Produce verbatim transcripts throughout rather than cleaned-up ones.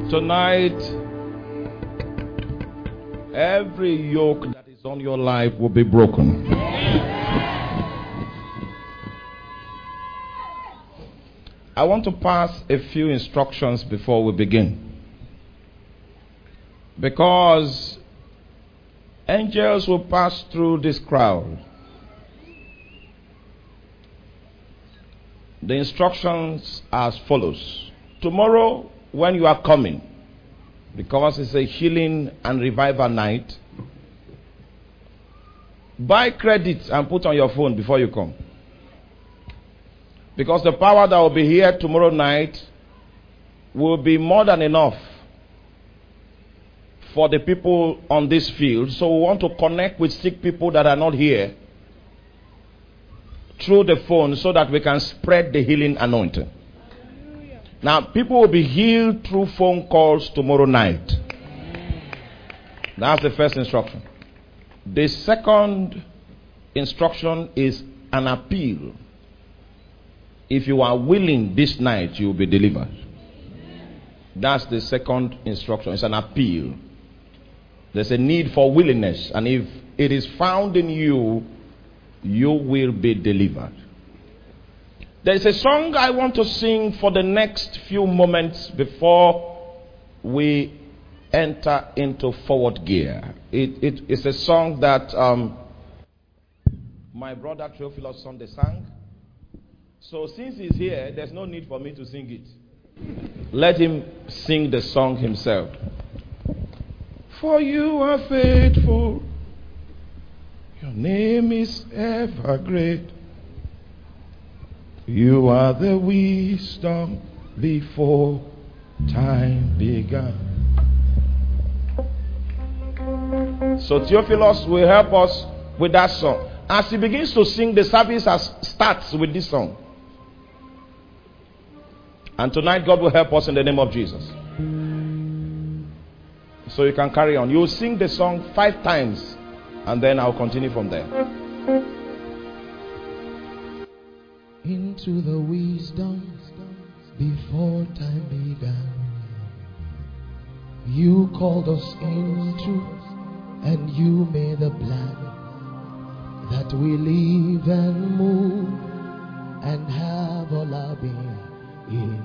Tonight, every yoke that is on your life will be broken. I want to pass a few instructions before we begin. Because angels will pass through this crowd. The instructions are as follows. Tomorrow, when you are coming, because it's a healing and revival night, buy credit and put on your phone before you come. Because the power that will be here tomorrow night will be more than enough for the people on this field. So we want to connect with sick people that are not here through the phone so that we can spread the healing anointing. Now, people will be healed through phone calls tomorrow night. That's the first instruction. The second instruction is an appeal. If you are willing this night, you will be delivered. That's the second instruction. It's an appeal. There's a need for willingness. And if it is found in you, you will be delivered. There is a song I want to sing for the next few moments before we enter into forward gear. It, it, it's a song that um, my brother Theophilus Sunday sang. So since he's here, there's no need for me to sing it. Let him sing the song himself. For you are faithful, your name is ever great. You are the wisdom before time began. So Theophilus will help us with that song. As he begins to sing, the service has, starts with this song. And tonight God will help us in the name of Jesus. So you can carry on. You will sing the song five times and then I'll continue from there. Into the wisdom before time began, you called us into, and you made a plan that we live and move and have all our being in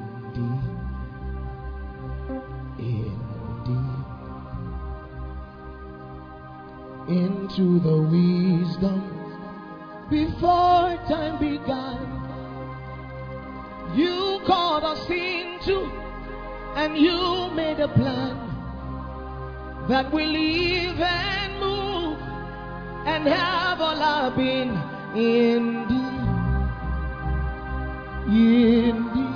thee, in thee. Into the wisdom before time began, you called us into, and you made a plan that we live and move and have all our being in thee, in thee.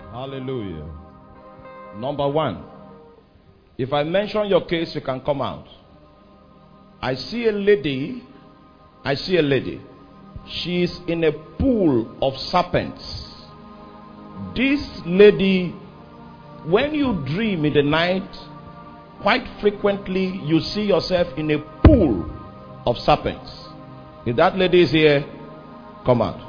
Hallelujah. Number one, if I mention your case, you can come out. I see a lady. I see a lady. She is in a pool of serpents. This lady, when you dream in the night, quite frequently you see yourself in a pool of serpents. If that lady is here, come out.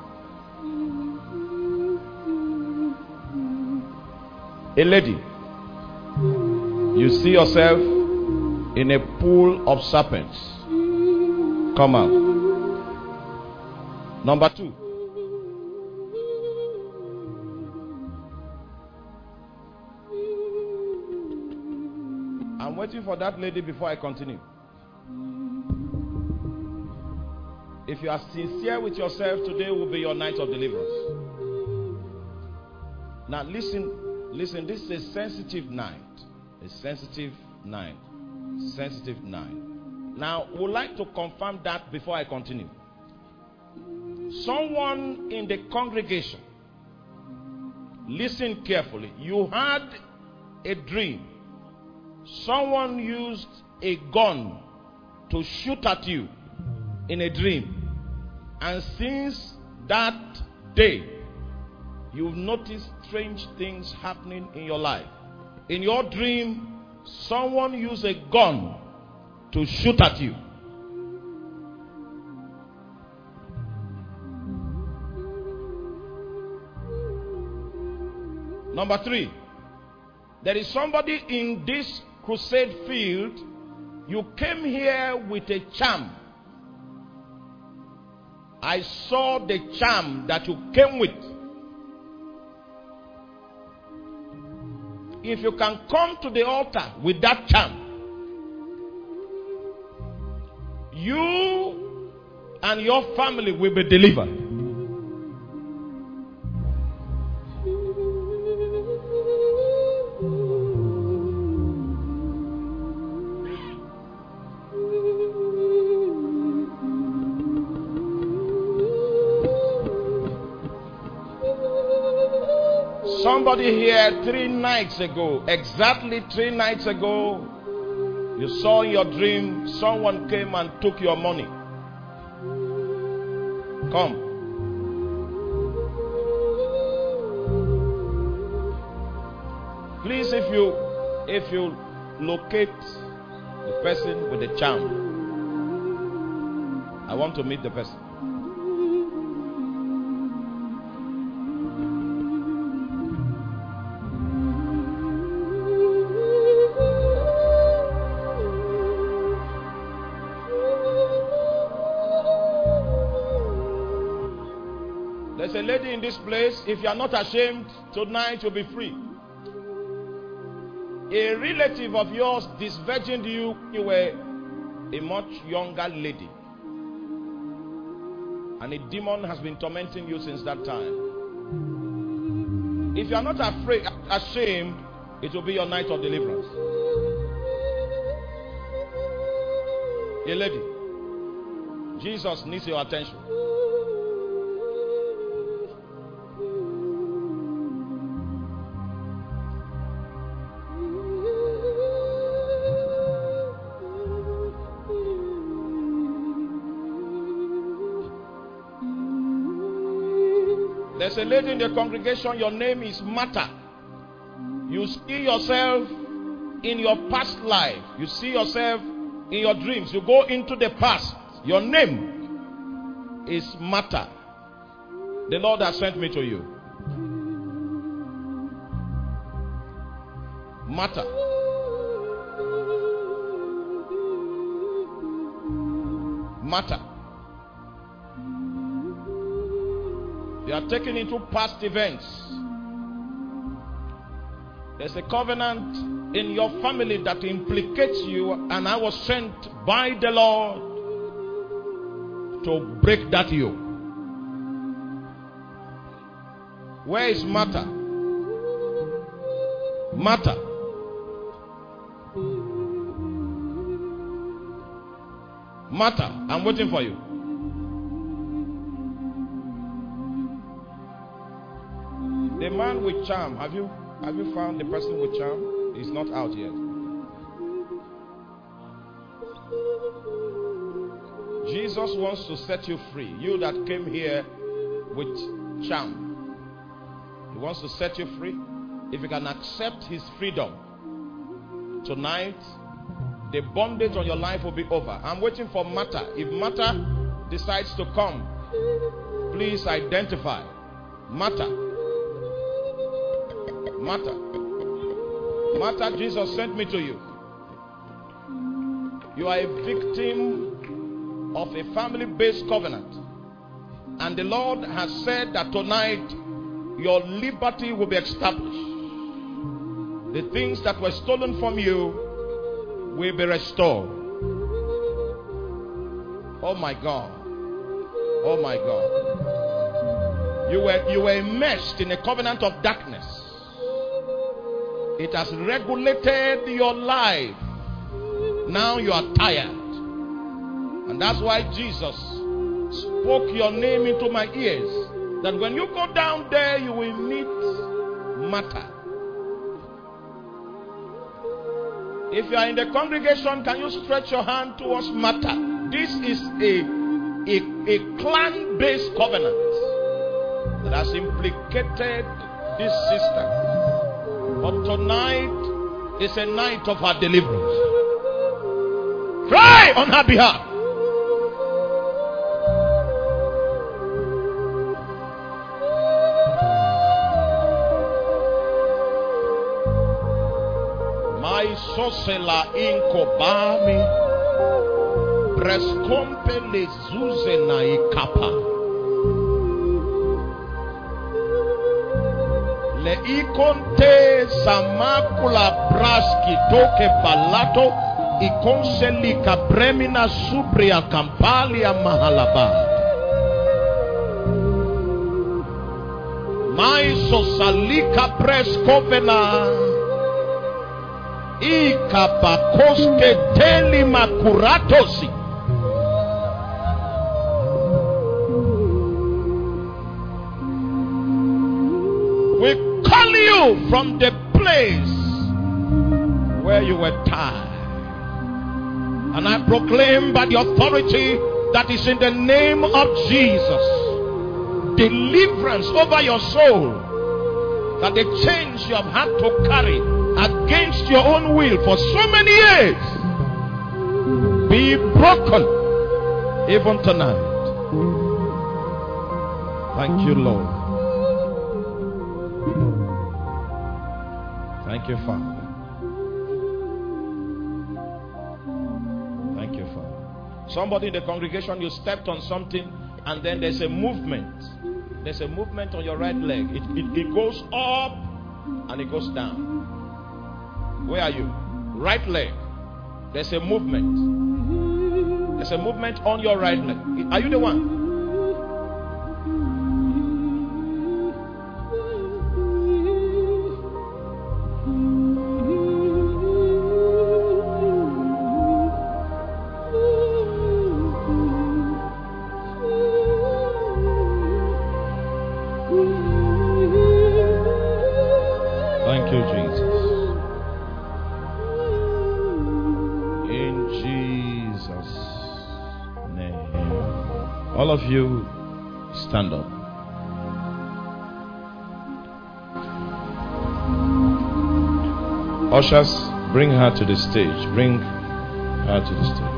A lady, you see yourself in a pool of serpents. Come out. Number two. I'm waiting for that lady before I continue. If you are sincere with yourself, today will be your night of deliverance. Now listen. Listen, this is a sensitive night. A sensitive night. Sensitive night. Now, I would like to confirm that before I continue. Someone in the congregation, listen carefully. You had a dream. Someone used a gun to shoot at you in a dream. And since that day, you've noticed strange things happening in your life. In your dream, someone used a gun to shoot at you. Number three, there is somebody in this crusade field. You came here with a charm. I saw the charm that you came with. If you can come to the altar with that charm, you and your family will be delivered. Somebody here three nights ago, exactly three nights ago, you saw in your dream someone came and took your money. Come. Please, if you if you locate the person with the charm, I want to meet the person. There's a lady in this place. If you are not ashamed, tonight you'll be free. A relative of yours disvirgined you. You were a much younger lady, and a demon has been tormenting you since that time. If you are not afraid, ashamed, it will be your night of deliverance. A lady, Jesus needs your attention. There's a lady in the congregation, your name is Martha. You see yourself in your past life. You see yourself in your dreams. You go into the past. Your name is Martha. The Lord has sent me to you. Martha. Martha. You are taken into past events. There's a covenant in your family that implicates you, and I was sent by the Lord to break that yoke. Where is Martha? Martha. Martha, I'm waiting for you. The man with charm. Have you have you found the person with charm? He's not out yet. Jesus wants to set you free. You that came here with charm. He wants to set you free. If you can accept his freedom tonight, the bondage on your life will be over. I'm waiting for Martha. If Martha decides to come, please identify. Martha. Martha. Martha, Jesus sent me to you. You are a victim of a family-based covenant. And the Lord has said that tonight your liberty will be established. The things that were stolen from you will be restored. Oh my God. Oh my God. You were, you were immersed in a covenant of darkness. It has regulated your life. Now you are tired. And that's why Jesus spoke your name into my ears. That when you go down there, you will meet Martha. If you are in the congregation, can you stretch your hand towards Martha? This is a, a, a clan-based covenant that has implicated this sister. But tonight is a night of her deliverance. Cry on her behalf. My sosela inkobami preskompe lezuze na ikapa le ikonte samakula braski toke palato ikonselika bremina supria kampalia mahalaba mai sosalika preskovena ikapakoske teli makuratosi. We call you from the place where you were tied. And I proclaim by the authority that is in the name of Jesus, deliverance over your soul. That the chains you have had to carry against your own will for so many years be broken even tonight. Thank you, Lord. Thank you, Father. Thank you, Father. Somebody in the congregation, you stepped on something and then there's a movement. There's a movement on your right leg. It, it, it goes up and it goes down. Where are you? Right leg. There's a movement. There's a movement on your right leg. Are you the one? Thank you, Jesus. All of you, stand up. Ushers, bring her to the stage. Bring her to the stage.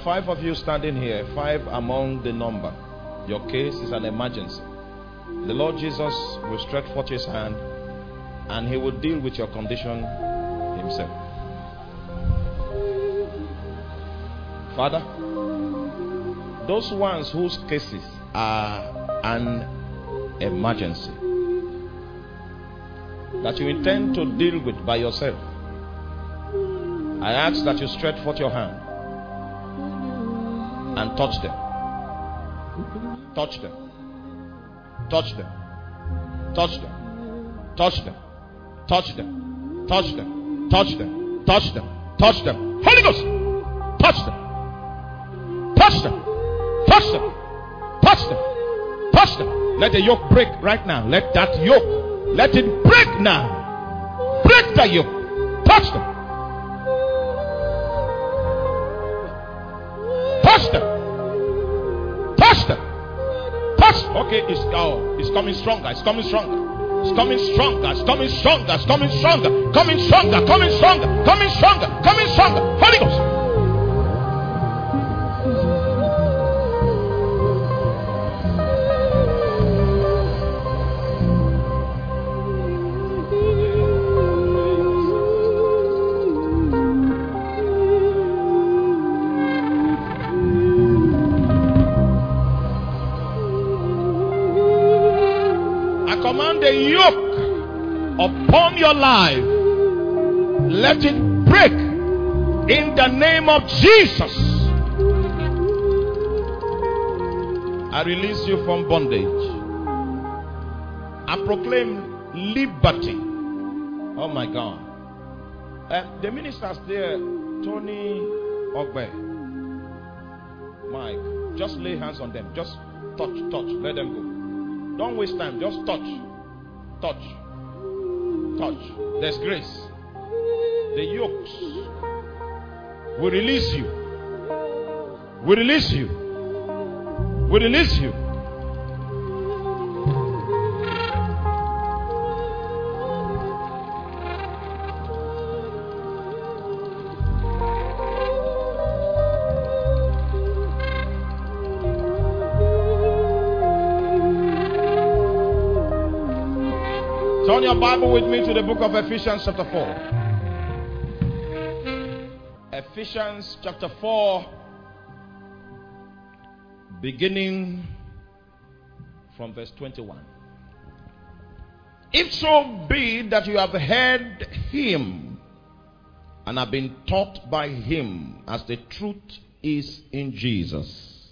five of you standing here, five among the number. Your case is an emergency. The Lord Jesus will stretch forth his hand and he will deal with your condition himself. Father, those ones whose cases are an emergency that you intend to deal with by yourself, I ask that you stretch forth your hand and touch them. Touch them. Touch them. Touch them. Touch them. Touch them. Touch them. Touch them. Touch them. Touch them. Holy Ghost. Touch them. Touch them. Touch them. Touch them. Touch them. Let the yoke break right now. Let that yoke, let it break now. Break the yoke. Touch them. Touch them. Touch them. Touch. Okay, it's oh, it's coming stronger. It's coming stronger. It's coming stronger. It's coming stronger. It's coming stronger. Coming stronger. Coming stronger. Coming stronger. Coming stronger. Holy Ghost. The yoke upon your life, let it break in the name of Jesus. I release you from bondage. I proclaim liberty. Oh my God. Uh, the ministers there, Tony Ogbe, Mike, just lay hands on them. Just touch, touch, let them go. Don't waste time, just touch. Touch. Touch. There's grace. The yokes will release you. Will release you. Will release you. Turn your Bible with me to the book of Ephesians chapter four. Ephesians chapter four, beginning from verse twenty-one. If so be that you have heard him and have been taught by him, as the truth is in Jesus,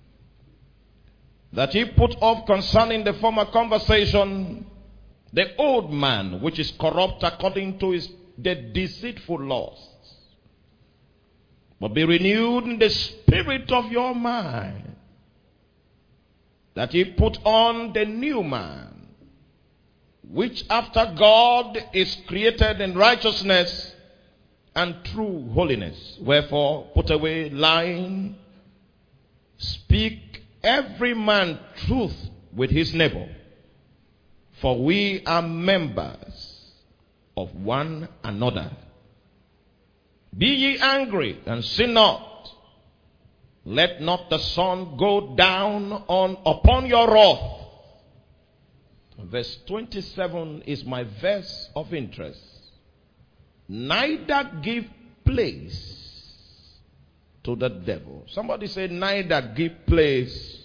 that ye put off concerning the former conversation the old man, which is corrupt according to his the deceitful lusts, but be renewed in the spirit of your mind, that ye put on the new man, which after God is created in righteousness and true holiness. Wherefore put away lying, speak every man truth with his neighbor, for we are members of one another. Be ye angry and sin not. Let not the sun go down on upon your wrath. Verse twenty-seven is my verse of interest. Neither give place to the devil. Somebody say, neither give place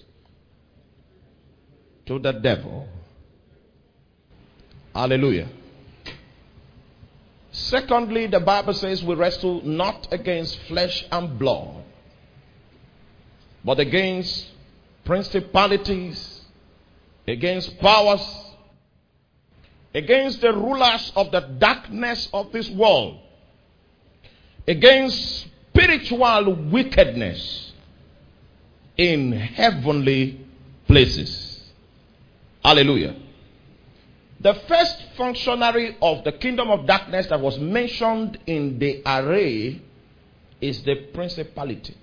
to the devil. Hallelujah. Secondly, the Bible says we wrestle not against flesh and blood, but against principalities, against powers, against the rulers of the darkness of this world, against spiritual wickedness in heavenly places. Hallelujah. The first functionary of the kingdom of darkness that was mentioned in the array is the principality.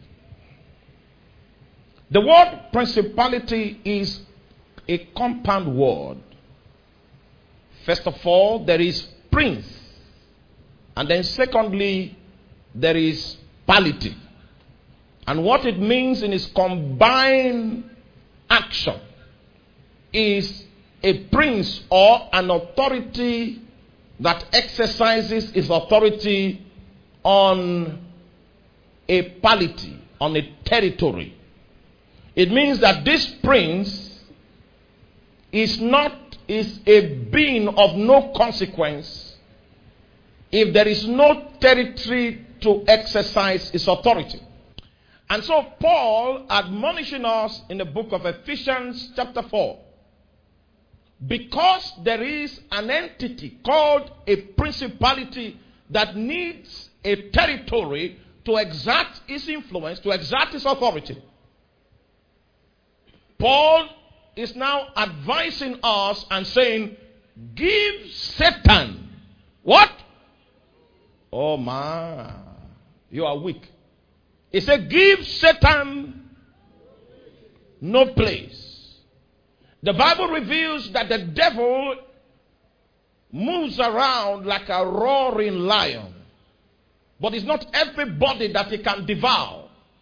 The word principality is a compound word. First of all, there is prince. And then secondly, there is pality. And what it means in its combined action is a prince or an authority that exercises its authority on a polity, on a territory. It means that this prince is not is a being of no consequence if there is no territory to exercise its authority. And so Paul admonishing us in the book of Ephesians chapter four, because there is an entity called a principality that needs a territory to exert its influence, to exert its authority. Paul is now advising us and saying, give Satan what? Oh my, you are weak. He said, give Satan no place. The Bible reveals that the devil moves around like a roaring lion. But it's not everybody that he can devour.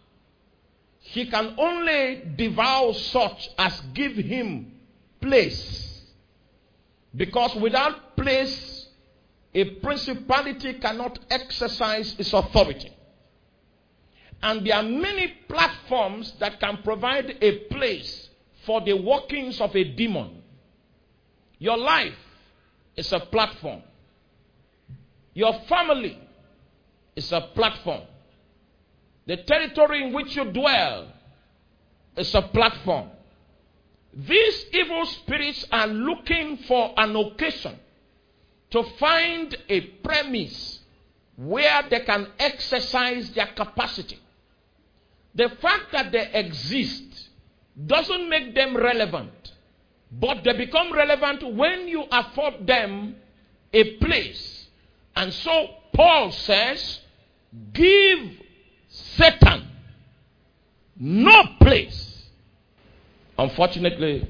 He can only devour such as give him place. Because without place, a principality cannot exercise its authority. And there are many platforms that can provide a place for the workings of a demon. Your life is a platform. Your family is a platform. The territory in which you dwell is a platform. These evil spirits are looking for an occasion to find a premise where they can exercise their capacity. The fact that they exist doesn't make them relevant, but they become relevant when you afford them a place. And so Paul says, give Satan no place. Unfortunately,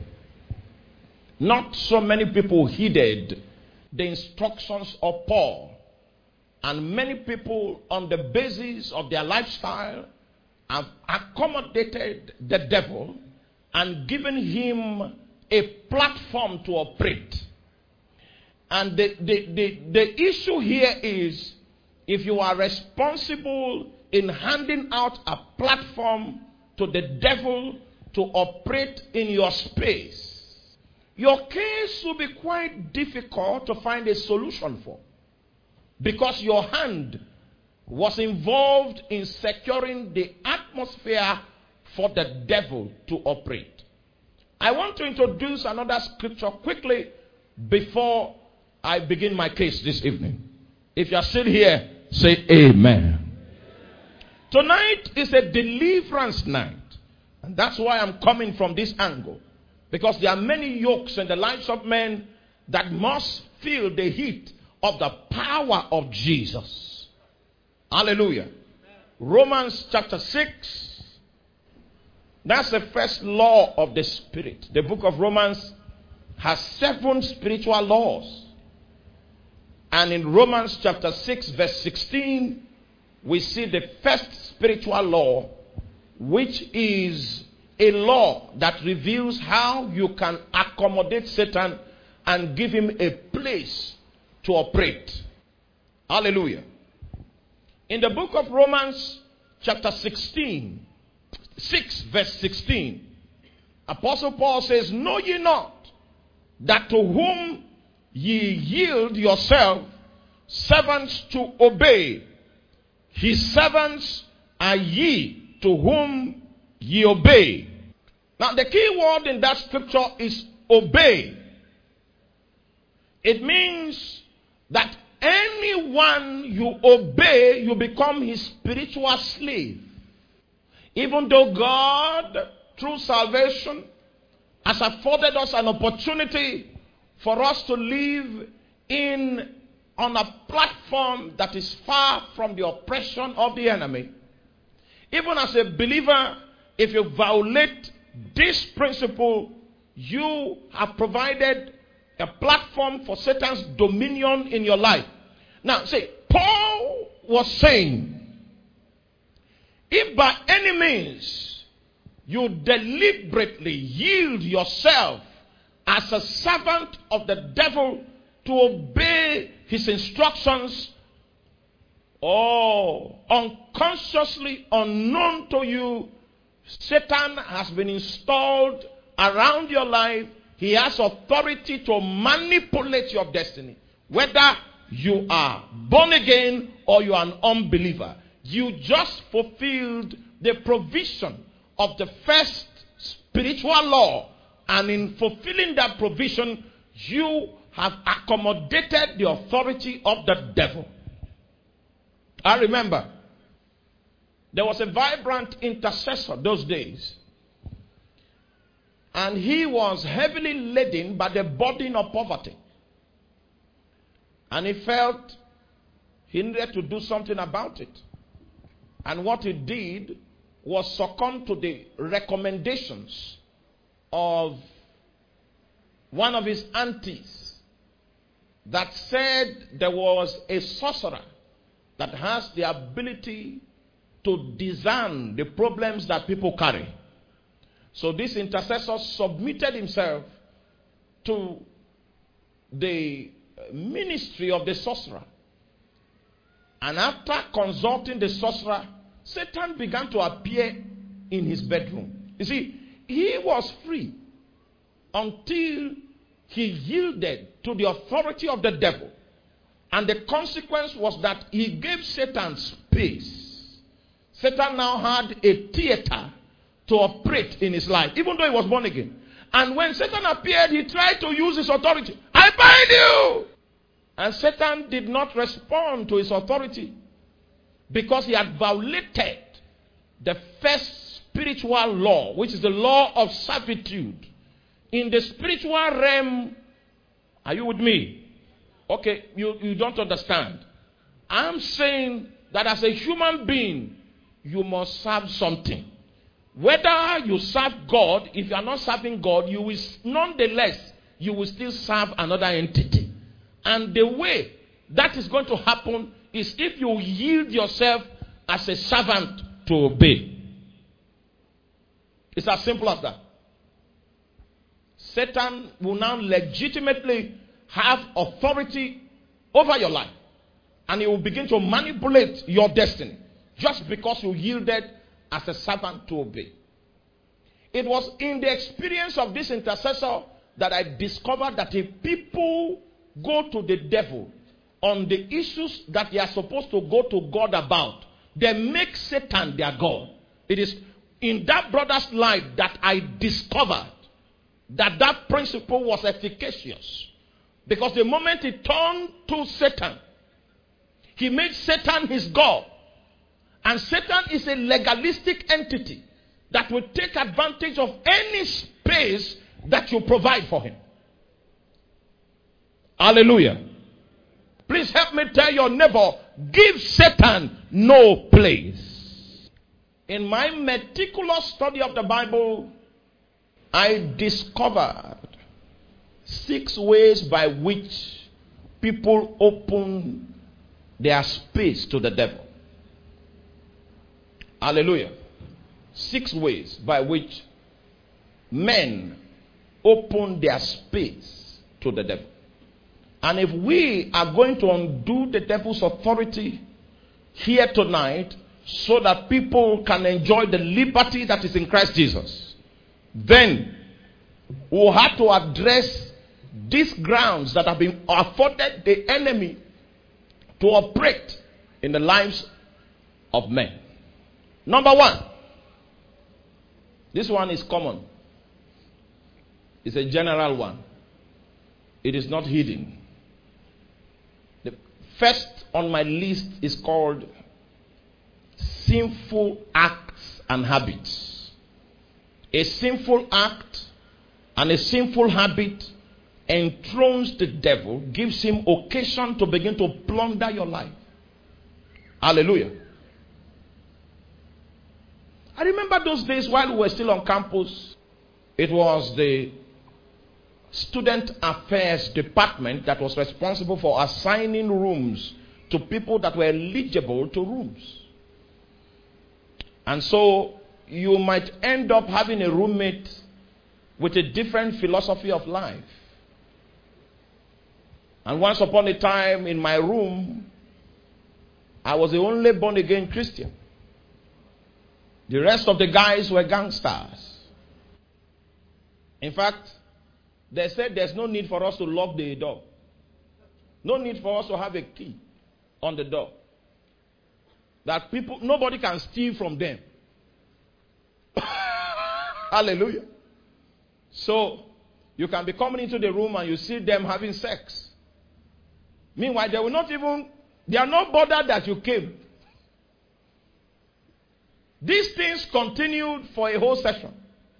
not so many people heeded the instructions of Paul. And many people, on the basis of their lifestyle, have accommodated the devil and given him a platform to operate. And the, the, the, the issue here is, if you are responsible in handing out a platform to the devil to operate in your space, your case will be quite difficult to find a solution for. Because your hand was involved in securing the atmosphere for the devil to operate. I want to introduce another scripture quickly before I begin my case this evening. If you are still here, say amen. Tonight is a deliverance night. And that's why I'm coming from this angle. Because there are many yokes in the lives of men that must feel the heat of the power of Jesus. Hallelujah. Romans chapter six. That's the first law of the Spirit. The book of Romans has seven spiritual laws. And in Romans chapter six verse sixteen, we see the first spiritual law, which is a law that reveals how you can accommodate Satan and give him a place to operate. Hallelujah. In the book of Romans chapter sixteen, six verse sixteen, Apostle Paul says, know ye not that to whom ye yield yourself servants to obey, his servants are ye to whom ye obey. Now the key word in that scripture is obey. It means that anyone you obey, you become his spiritual slave. Even though God, through salvation, has afforded us an opportunity for us to live in on a platform that is far from the oppression of the enemy. Even as a believer, if you violate this principle, you have provided a platform for Satan's dominion in your life. Now, see, Paul was saying, If by any means you deliberately yield yourself as a servant of the devil to obey his instructions, or unconsciously, unknown to you, Satan has been installed around your life. He has authority to manipulate your destiny. Whether you are born again or you are an unbeliever, you just fulfilled the provision of the first spiritual law. And in fulfilling that provision, you have accommodated the authority of the devil. I remember there was a vibrant intercessor those days. And he was heavily laden by the burden of poverty. And he felt he needed to do something about it. And what he did was succumb to the recommendations of one of his aunties that said there was a sorcerer that has the ability to discern the problems that people carry. So this intercessor submitted himself to the ministry of the sorcerer. And after consulting the sorcerer, Satan began to appear in his bedroom. You see, he was free until he yielded to the authority of the devil. And the consequence was that he gave Satan space. Satan now had a theater to operate in his life, even though he was born again. And when Satan appeared, he tried to use his authority. I bind you! And Satan did not respond to his authority because he had violated the first spiritual law, which is the law of servitude. In the spiritual realm, are you with me? Okay, you, you don't understand. I'm saying that as a human being, you must serve something. Whether you serve God, if you are not serving God, you will nonetheless, you will still serve another entity. And the way that is going to happen is if you yield yourself as a servant to obey. It's as simple as that. Satan will now legitimately have authority over your life. And he will begin to manipulate your destiny just because you yielded as a servant to obey. It was in the experience of this intercessor that I discovered that if people go to the devil on the issues that they are supposed to go to God about, they make Satan their God. It is in that brother's life that I discovered that that principle was efficacious. Because the moment he turned to Satan, he made Satan his God. And Satan is a legalistic entity that will take advantage of any space that you provide for him. Hallelujah. Please help me tell your neighbor, give Satan no place. In my meticulous study of the Bible, I discovered six ways by which people open their space to the devil. Hallelujah. Six ways by which men open their space to the devil. And if we are going to undo the devil's authority here tonight so that people can enjoy the liberty that is in Christ Jesus, then we'll have to address these grounds that have been afforded the enemy to operate in the lives of men. Number one, this one is common. It's a general one. It is not hidden. The first on my list is called sinful acts and habits. A sinful act and a sinful habit enthrones the devil, gives him occasion to begin to plunder your life. Hallelujah. I remember those days while we were still on campus. It was the student affairs department that was responsible for assigning rooms to people that were eligible to rooms. And so you might end up having a roommate with a different philosophy of life. And once upon a time in my room, I was the only born again Christian. The rest of the guys were gangsters. In fact, they said there's no need for us to lock the door. No need for us to have a key on the door. That people, nobody can steal from them. Hallelujah. So, you can be coming into the room and you see them having sex. Meanwhile, they will not even, they are not bothered that you came. These things continued for a whole session.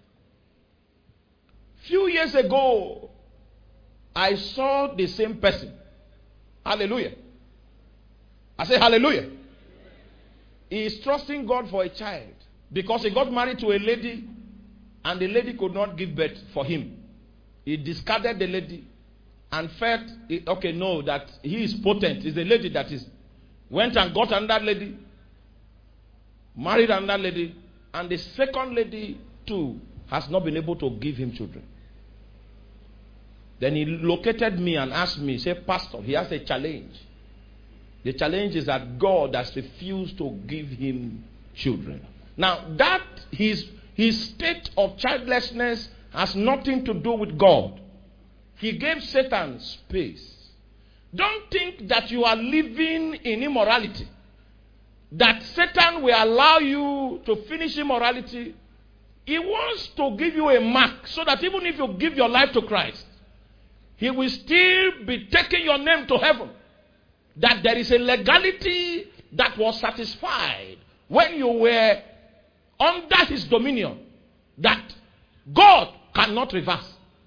Few years ago, I saw the same person. Hallelujah. I say hallelujah. He is trusting God for a child because he got married to a lady and the lady could not give birth for him. He discarded the lady and felt, okay, no, that he is potent. It's the lady that is. Went and got another lady, married another lady, and the second lady too has not been able to give him children. Then he located me and asked me, say, Pastor, he has a challenge. The challenge is that God has refused to give him children. Now, that his, his state of childlessness has nothing to do with God. He gave Satan space. Don't think that you are living in immorality. That Satan will allow you to finish immorality. He wants to give you a mark so that even if you give your life to Christ, he will still be taking your name to heaven. That there is a legality that was satisfied when you were under his dominion that God cannot reverse.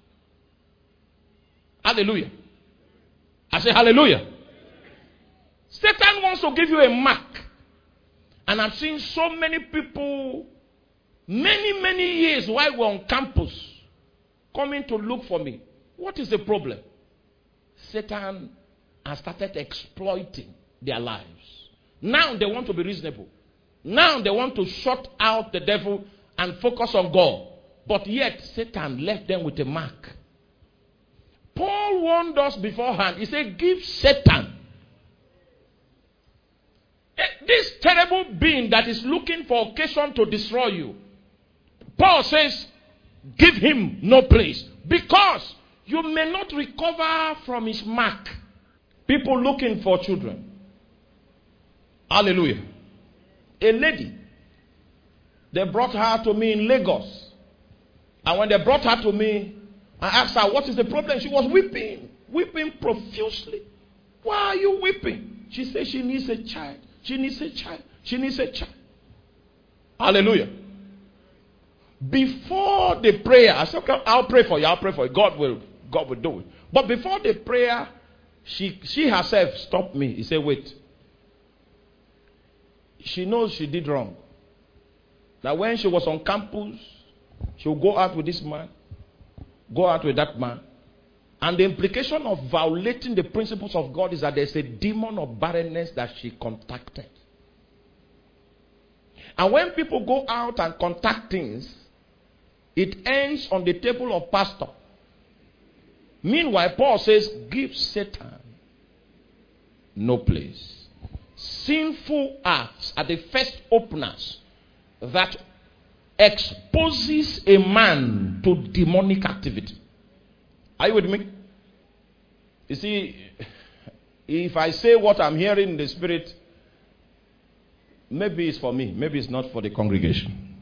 Hallelujah. I say hallelujah. Satan wants to give you a mark. And I've seen so many people, many, many years while we're on campus, coming to look for me. What is the problem? Satan has started exploiting their lives. Now they want to be reasonable. Now they want to shut out the devil and focus on God. But yet Satan left them with a mark. Paul warned us beforehand. He said, give Satan, this terrible being that is looking for occasion to destroy you. Paul says, give him no place. Because you may not recover from his mark. People looking for children. Hallelujah. A lady, they brought her to me in Lagos. And when they brought her to me, I asked her, what is the problem? She was weeping, weeping profusely. Why are you weeping? She said she needs a child. She needs a child. She needs a child. Hallelujah. Before the prayer, I said, okay, I'll pray for you. I'll pray for you. God will, God will do it. But before the prayer, she, she herself stopped me. He said, wait. She knows she did wrong. That when she was on campus, she would go out with this man, go out with that man. And the implication of violating the principles of God is that there's a demon of barrenness that she contacted. And when people go out and contact things, it ends on the table of pastor. Meanwhile, Paul says, give Satan no place. Sinful acts are the first openers that exposes a man to demonic activity. Are you with me? You see, if I say what I'm hearing in the spirit, maybe it's for me, maybe it's not for the congregation.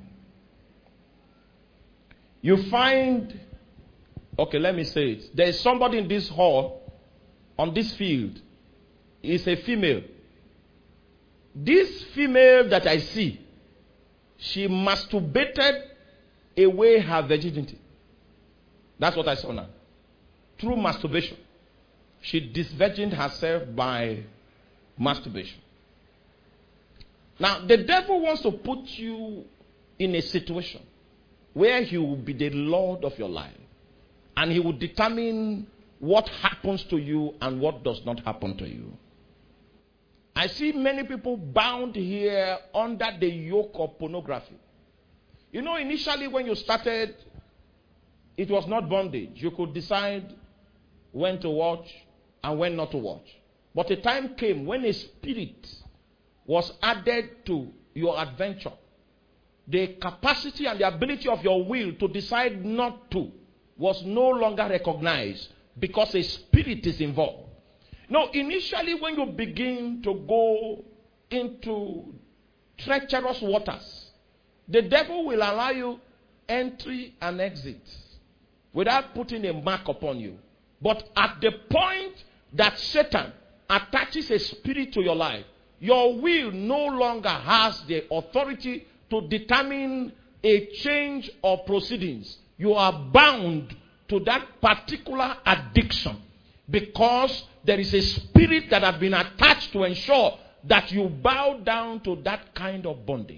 You find, okay, let me say it. There is somebody in this hall, on this field, is a female. This female that I see, she masturbated away her virginity. That's what I saw now. Through masturbation. She disvirgined herself by masturbation. Now, the devil wants to put you in a situation where he will be the Lord of your life. And he will determine what happens to you and what does not happen to you. I see many people bound here under the yoke of pornography. You know, initially when you started, it was not bondage. You could decide when to watch and when not to watch. But a time came when a spirit was added to your adventure. The capacity and the ability of your will to decide not to was no longer recognized because a spirit is involved. Now, initially when you begin to go into treacherous waters, the devil will allow you entry and exit without putting a mark upon you. But at the point that Satan attaches a spirit to your life, your will no longer has the authority to determine a change of proceedings. You are bound to that particular addiction because there is a spirit that has been attached to ensure that you bow down to that kind of bondage.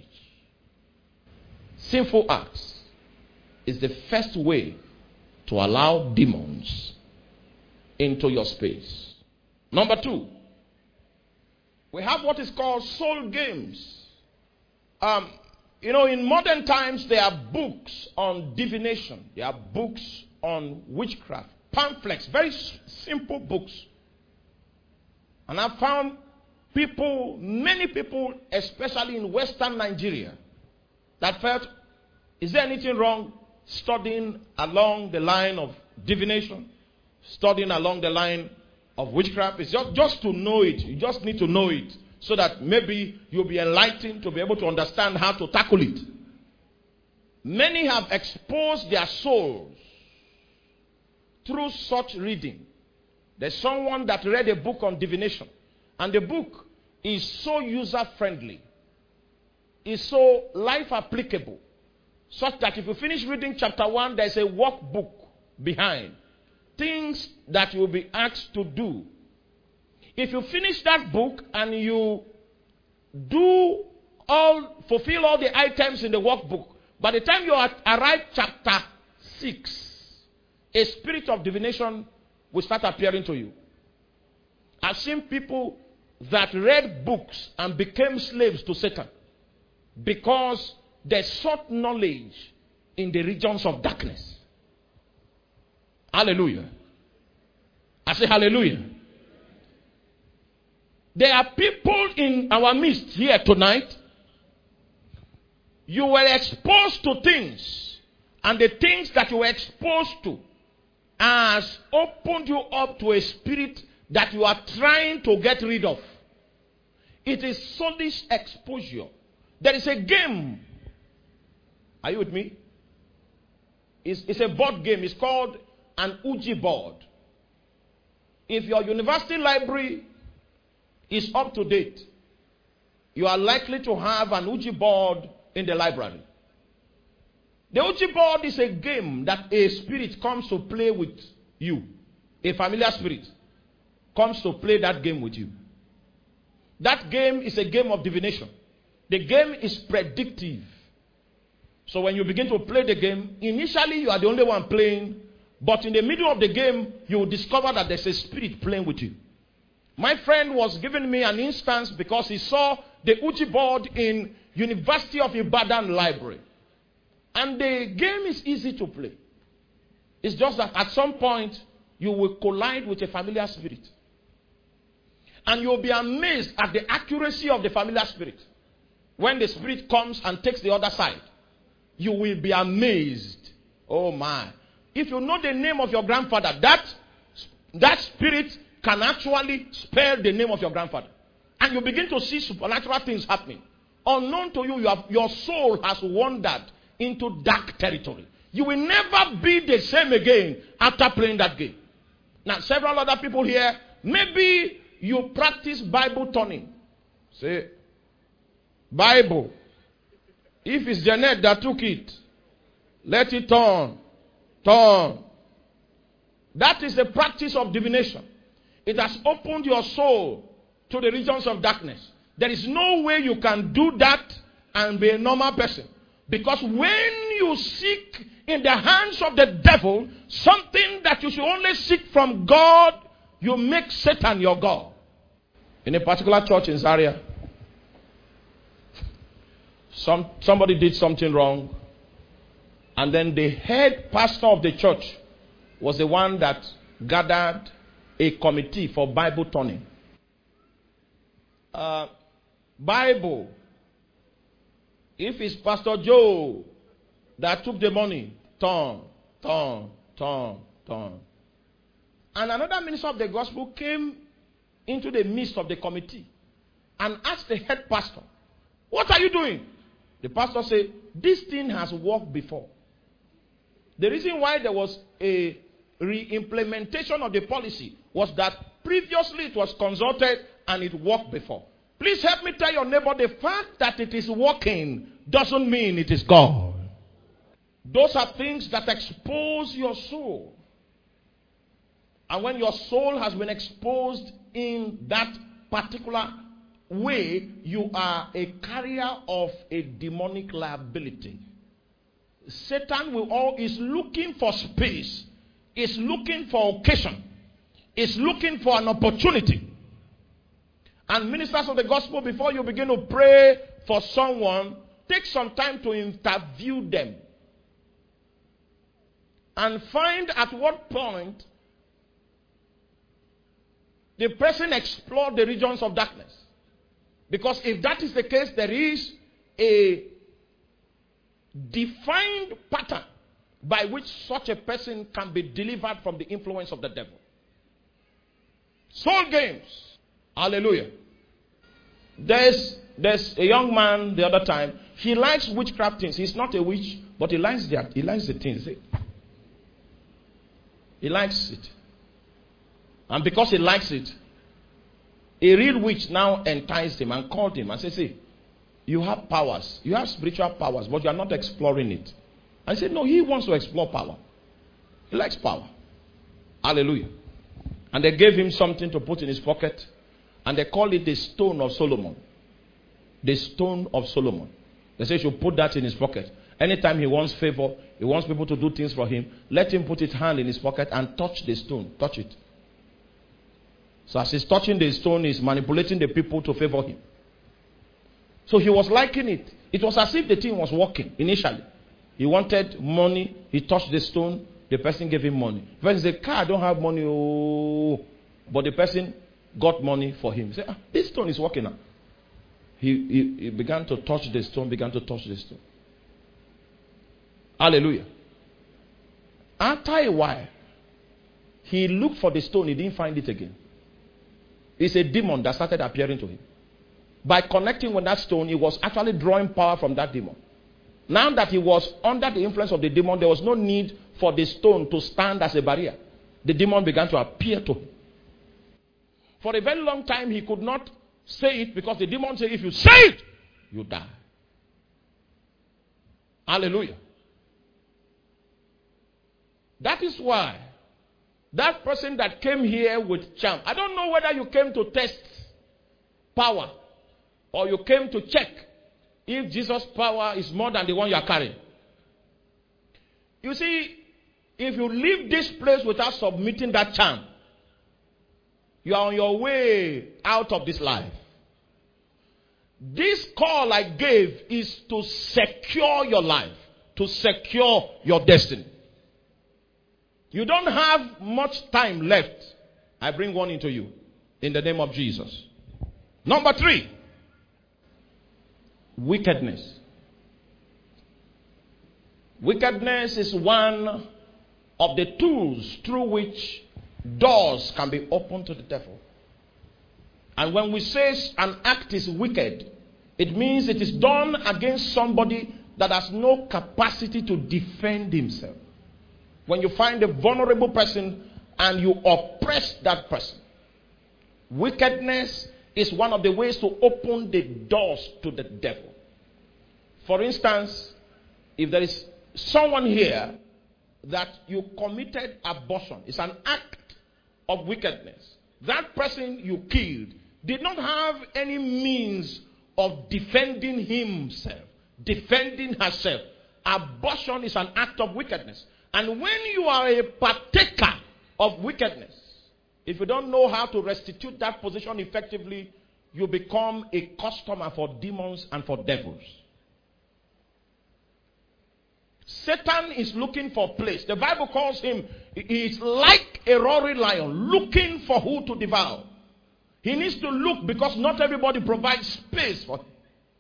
Sinful acts is the first way to allow demons into your space. Number two, we have what is called soul games. Um, you know, in modern times, there are books on divination. There are books on witchcraft, pamphlets, very s- simple books. And I found people, many people, especially in Western Nigeria, that felt, is there anything wrong studying along the line of divination, studying along the line of witchcraft? It's just, just to know it. You just need to know it so that maybe you'll be enlightened to be able to understand how to tackle it. Many have exposed their souls through such reading. There's someone that read a book on divination, and the book is so user-friendly, is so life-applicable, such that if you finish reading chapter one, there's a workbook behind. Things that you'll be asked to do. If you finish that book and you do all, fulfill all the items in the workbook, by the time you arrive chapter six, a spirit of divination will start appearing to you. I've seen people that read books and became slaves to Satan because they sought knowledge in the regions of darkness. Hallelujah. I say hallelujah. There are people in our midst here tonight. You were exposed to things, and the things that you were exposed to has opened you up to a spirit that you are trying to get rid of. It is soulish exposure. There is a game. Are you with me? It's, it's a board game. It's called an Ouija board. If your university library is up to date, you are likely to have an Ouija board in the library. The Ouija board is a game that a spirit comes to play with you. A familiar spirit comes to play that game with you. That game is a game of divination. The game is predictive. So when you begin to play the game, initially you are the only one playing, but in the middle of the game, you will discover that there's a spirit playing with you. My friend was giving me an instance because he saw the Ouija board in University of Ibadan Library. And the game is easy to play. It's just that at some point, you will collide with a familiar spirit. And you'll be amazed at the accuracy of the familiar spirit. When the spirit comes and takes the other side, you will be amazed. Oh my. If you know the name of your grandfather, that, that spirit can actually spell the name of your grandfather. And you begin to see supernatural things happening. Unknown to you, you have, your soul has wandered into dark territory. You will never be the same again after playing that game. Now, several other people here, maybe you practice Bible turning. Say, Bible. If it's Janet that took it, let it turn. Turn. That is the practice of divination. It has opened your soul to the regions of darkness. There is no way you can do that and be a normal person. Because when you seek in the hands of the devil something that you should only seek from God, you make Satan your God. In a particular church in Zaria, some, somebody did something wrong, and then the head pastor of the church was the one that gathered a committee for Bible turning. Uh, Bible, if it's Pastor Joe that took the money, turn, turn, turn, turn. And another minister of the gospel came into the midst of the committee and asked the head pastor, "What are you doing?" The pastor said, "This thing has worked before." The reason why there was a re-implementation of the policy was that previously it was consulted and it worked before. Please help me tell your neighbor, the fact that it is working doesn't mean it is God. Those are things that expose your soul. And when your soul has been exposed in that particular way, you are a carrier of a demonic liability. Satan will all is looking for space, is looking for occasion, is looking for an opportunity. And ministers of the gospel, before you begin to pray for someone, take some time to interview them and find at what point the person explored the regions of darkness. Because if that is the case, there is a defined pattern by which such a person can be delivered from the influence of the devil. Soul games. Hallelujah. There's, there's a young man the other time. He likes witchcraft things. He's not a witch, but he likes that. He likes the things. He likes it. And because he likes it, a real witch now enticed him and called him and said, "See, you have powers. You have spiritual powers, but you are not exploring it." I said, "No, he wants to explore power. He likes power." Hallelujah. And they gave him something to put in his pocket. And they call it the stone of Solomon. The stone of Solomon. They say you should put that in his pocket. Anytime he wants favor, he wants people to do things for him, let him put his hand in his pocket and touch the stone. Touch it. So as he's touching the stone, he's manipulating the people to favor him. So he was liking it. It was as if the thing was working initially. He wanted money. He touched the stone. The person gave him money. The person said, "Car, I don't have money." Oh. But the person got money for him. He said, "Ah, this stone is working now." He, he, he began to touch the stone, began to touch the stone. Hallelujah. After a while, he looked for the stone. He didn't find it again. It's a demon that started appearing to him. By connecting with that stone, he was actually drawing power from that demon. Now that he was under the influence of the demon, there was no need for the stone to stand as a barrier. The demon began to appear to him. For a very long time, he could not say it because the demon said, "If you say it, you die." Hallelujah. That is why that person that came here with charm, I don't know whether you came to test power or you came to check if Jesus' power is more than the one you are carrying. You see, if you leave this place without submitting that charm, you are on your way out of this life. This call I gave is to secure your life, to secure your destiny. You don't have much time left. I bring one into you in the name of Jesus. Number three, wickedness. Wickedness is one of the tools through which doors can be opened to the devil. And when we say an act is wicked, it means it is done against somebody that has no capacity to defend himself. When you find a vulnerable person and you oppress that person, wickedness is one of the ways to open the doors to the devil. For instance, if there is someone here that you committed abortion, it's an act of wickedness. That person you killed did not have any means of defending himself, defending herself. Abortion is an act of wickedness. And when you are a partaker of wickedness, If you don't know how to restitute that position effectively, you become a customer for demons and for devils. Satan is looking for place. The Bible calls him, he is like a roaring lion, looking for who to devour. He needs to look because not everybody provides space for him.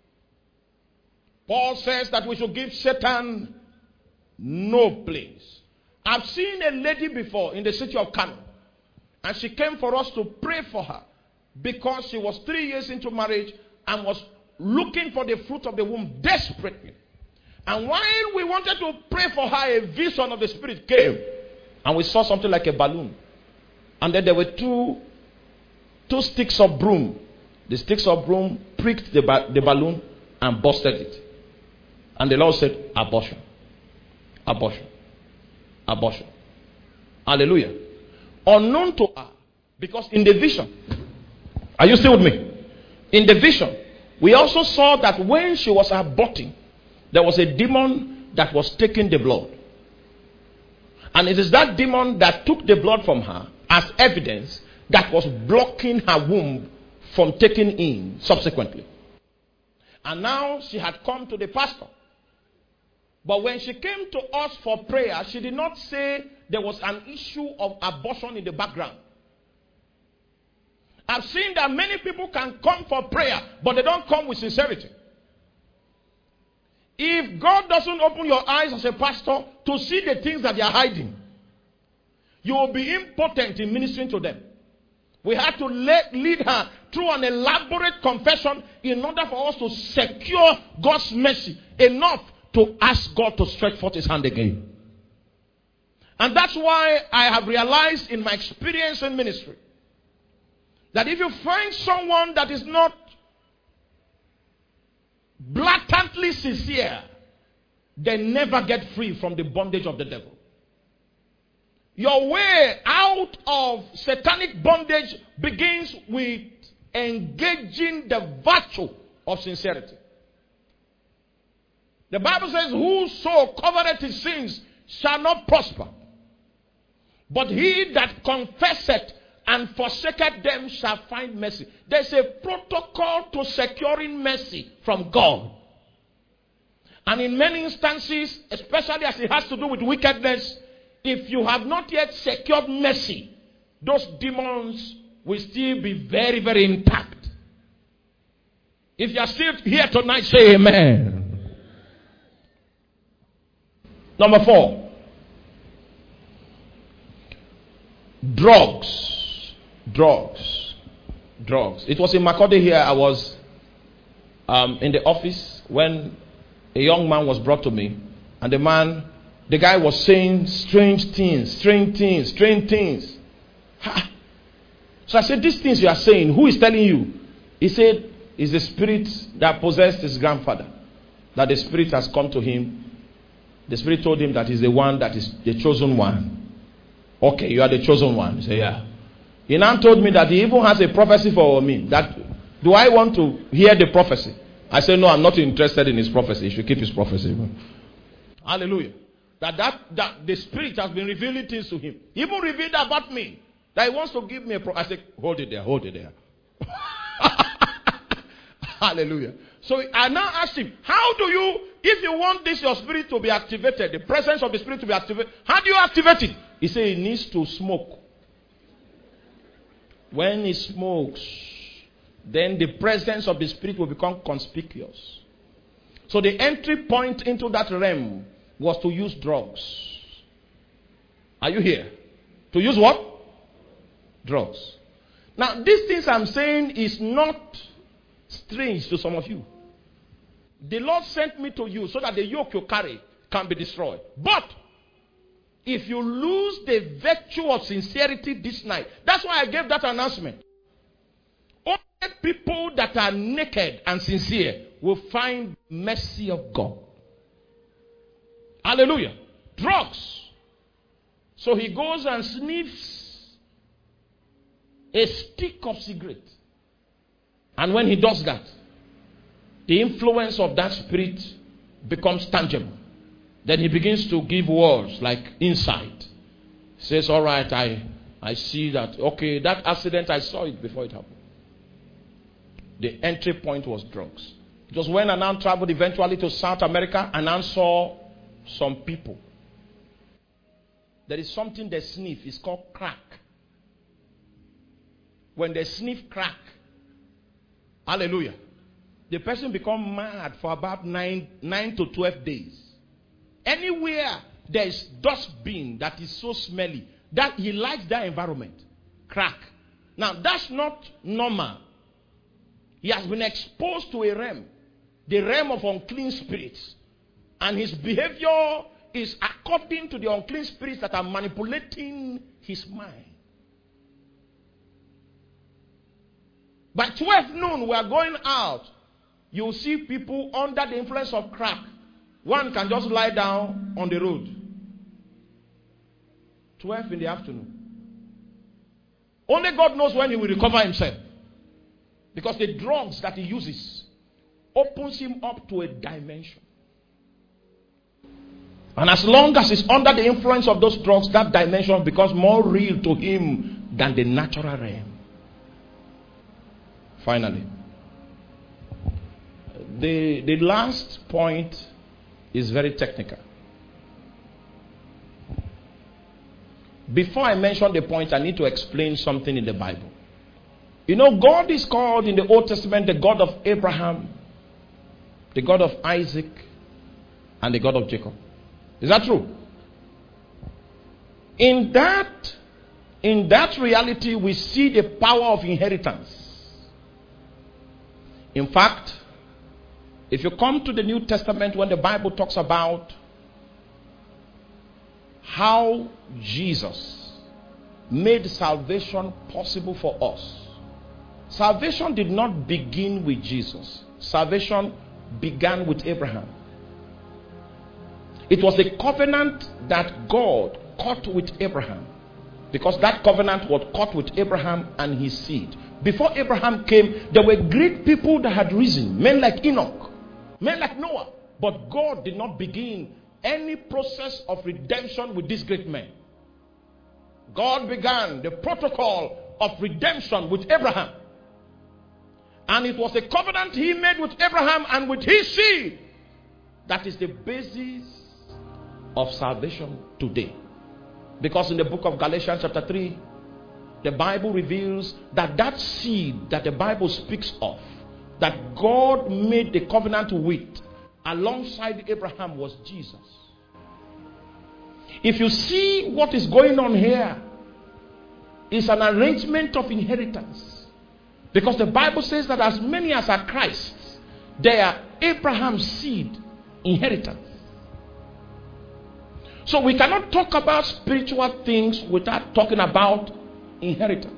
Paul says that we should give Satan no place. I've seen a lady before in the city of Kano, and she came for us to pray for her because she was three years into marriage and was looking for the fruit of the womb desperately. And while we wanted to pray for her, a vision of the Spirit came. And we saw something like a balloon. And then there were two, two sticks of broom. The sticks of broom pricked the, ba- the balloon and busted it. And the Lord said, abortion. Abortion. Abortion. Hallelujah. Unknown to her. Because in the vision, are you still with me? In the vision, we also saw that when she was aborting, there was a demon that was taking the blood. And it is that demon that took the blood from her as evidence that was blocking her womb from taking in subsequently. And now she had come to the pastor. But when she came to us for prayer, she did not say there was an issue of abortion in the background. I've seen that many people can come for prayer, but they don't come with sincerity. If God doesn't open your eyes as a pastor to see the things that they are hiding, you will be impotent in ministering to them. We had to let, lead her through an elaborate confession in order for us to secure God's mercy enough to ask God to stretch forth his hand again. And that's why I have realized in my experience in ministry that if you find someone that is not blatantly sincere, they never get free from the bondage of the devil. Your way out of satanic bondage begins with engaging the virtue of sincerity. The Bible says, whoso covereth his sins shall not prosper, but he that confesseth and forsaketh them shall find mercy. There's a protocol to securing mercy from God. And in many instances, especially as it has to do with wickedness, if you have not yet secured mercy, those demons will still be very, very intact. If you are still here tonight, say amen. Number four. Drugs. Drugs. Drugs. It was in Makurdi here. I was um, in the office when a young man was brought to me. And the man, the guy was saying strange things, strange things, strange things. Ha. So I said, these things you are saying, who is telling you? He said, it's the spirit that possessed his grandfather. That the spirit has come to him. The spirit told him that he's the one that is the chosen one. Okay, you are the chosen one. He said, yeah. He now told me that he even has a prophecy for me. That, do I want to hear the prophecy? I said, no, I'm not interested in his prophecy. He should keep his prophecy. Hallelujah. That, that, that the spirit has been revealing things to him. He even revealed about me. That he wants to give me a prophecy. I said, hold it there, hold it there. Hallelujah. So I now asked him, how do you, if you want this, your spirit to be activated, the presence of the spirit to be activated, how do you activate it? He said, he needs to smoke. When he smokes, then the presence of the spirit will become conspicuous. So the entry point into that realm was to use drugs. Are you here? To use what? Drugs. Now, these things I'm saying is not strange to some of you. The Lord sent me to you so that the yoke you carry can be destroyed. But if you lose the virtue of sincerity this night, that's why I gave that announcement. Only people that are naked and sincere will find mercy of God. Hallelujah. Drugs. So he goes and sniffs a stick of cigarette. And when he does that, the influence of that spirit becomes tangible. Then he begins to give words like insight. He says, all right, I, I see that, okay, that accident, I saw it before it happened. The entry point was drugs. It was when I now traveled eventually to South America and I saw some people. There is something they sniff. It's called crack. When they sniff crack, hallelujah, the person become mad for about nine, nine to twelve days. Anywhere there is dustbin that is so smelly, that he likes that environment. Crack. Now that's not normal. He has been exposed to a realm, the realm of unclean spirits, and his behavior is according to the unclean spirits that are manipulating his mind. By twelve noon, we are going out. You'll see people under the influence of crack. One can just lie down on the road. twelve in the afternoon. Only God knows when he will recover himself. Because the drugs that he uses opens him up to a dimension. And as long as he's under the influence of those drugs, that dimension becomes more real to him than the natural realm. Finally, the, the last point is very technical. Before I mention the point, I need to explain something in the Bible. You know, God is called in the Old Testament the God of Abraham, the God of Isaac, and the God of Jacob. Is that true? In that, in that reality, we see the power of inheritance. In fact, if you come to the New Testament, when the Bible talks about how Jesus made salvation possible for us, salvation did not begin with Jesus. Salvation began with Abraham. It was a covenant that God cut with Abraham, because that covenant was cut with Abraham and his seed. Before Abraham came, there were great people that had risen, men like Enoch, men like Noah. But God did not begin any process of redemption with these great men. God began the protocol of redemption with Abraham. And it was a covenant he made with Abraham and with his seed that is the basis of salvation today. Because in the book of Galatians chapter three, the Bible reveals that that seed that the Bible speaks of, that God made the covenant with alongside Abraham, was Jesus. If you see what is going on here, it's an arrangement of inheritance. Because the Bible says that as many as are Christ's, they are Abraham's seed inheritance. So we cannot talk about spiritual things without talking about inheritance.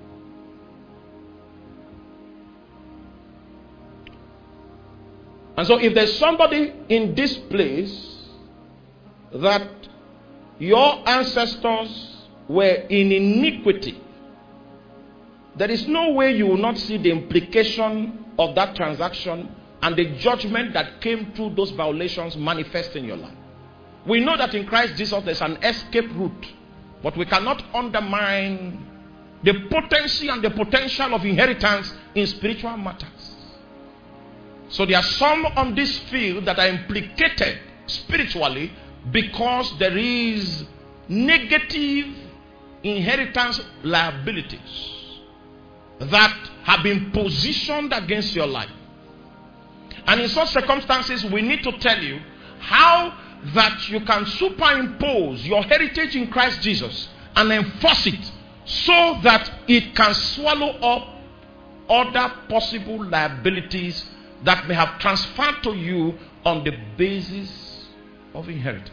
And so if there's somebody in this place that your ancestors were in iniquity, there is no way you will not see the implication of that transaction and the judgment that came through those violations manifest in your life. We know that in Christ Jesus there's an escape route, but we cannot undermine the potency and the potential of inheritance in spiritual matters. So there are some on this field that are implicated spiritually because there is negative inheritance liabilities that have been positioned against your life. And in such circumstances, we need to tell you how that you can superimpose your heritage in Christ Jesus and enforce it so that it can swallow up other possible liabilities that may have transferred to you on the basis of inheritance.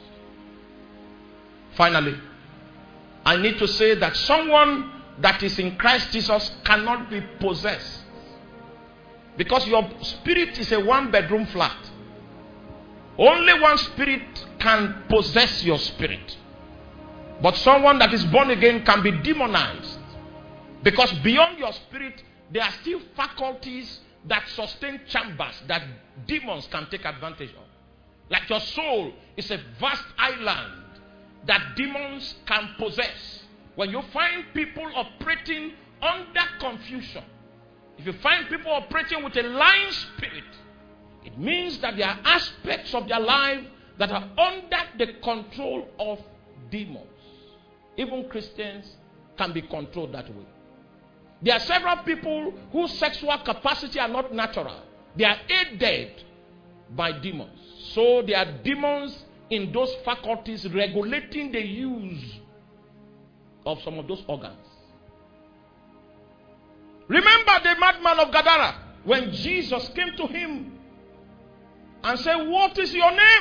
Finally, I need to say that someone that is in Christ Jesus cannot be possessed, because your spirit is a one-bedroom flat. Only one spirit can possess your spirit. But someone that is born again can be demonized, because beyond your spirit there are still faculties that sustain chambers that demons can take advantage of. Like your soul is a vast island that demons can possess. When you find people operating under confusion, if you find people operating with a lying spirit, it means that there are aspects of their life that are under the control of demons. Even Christians can be controlled that way. There are several people whose sexual capacity are not natural. They are aided by demons. So there are demons in those faculties regulating the use of some of those organs. Remember the madman of Gadara, when Jesus came to him and said, "What is your name?"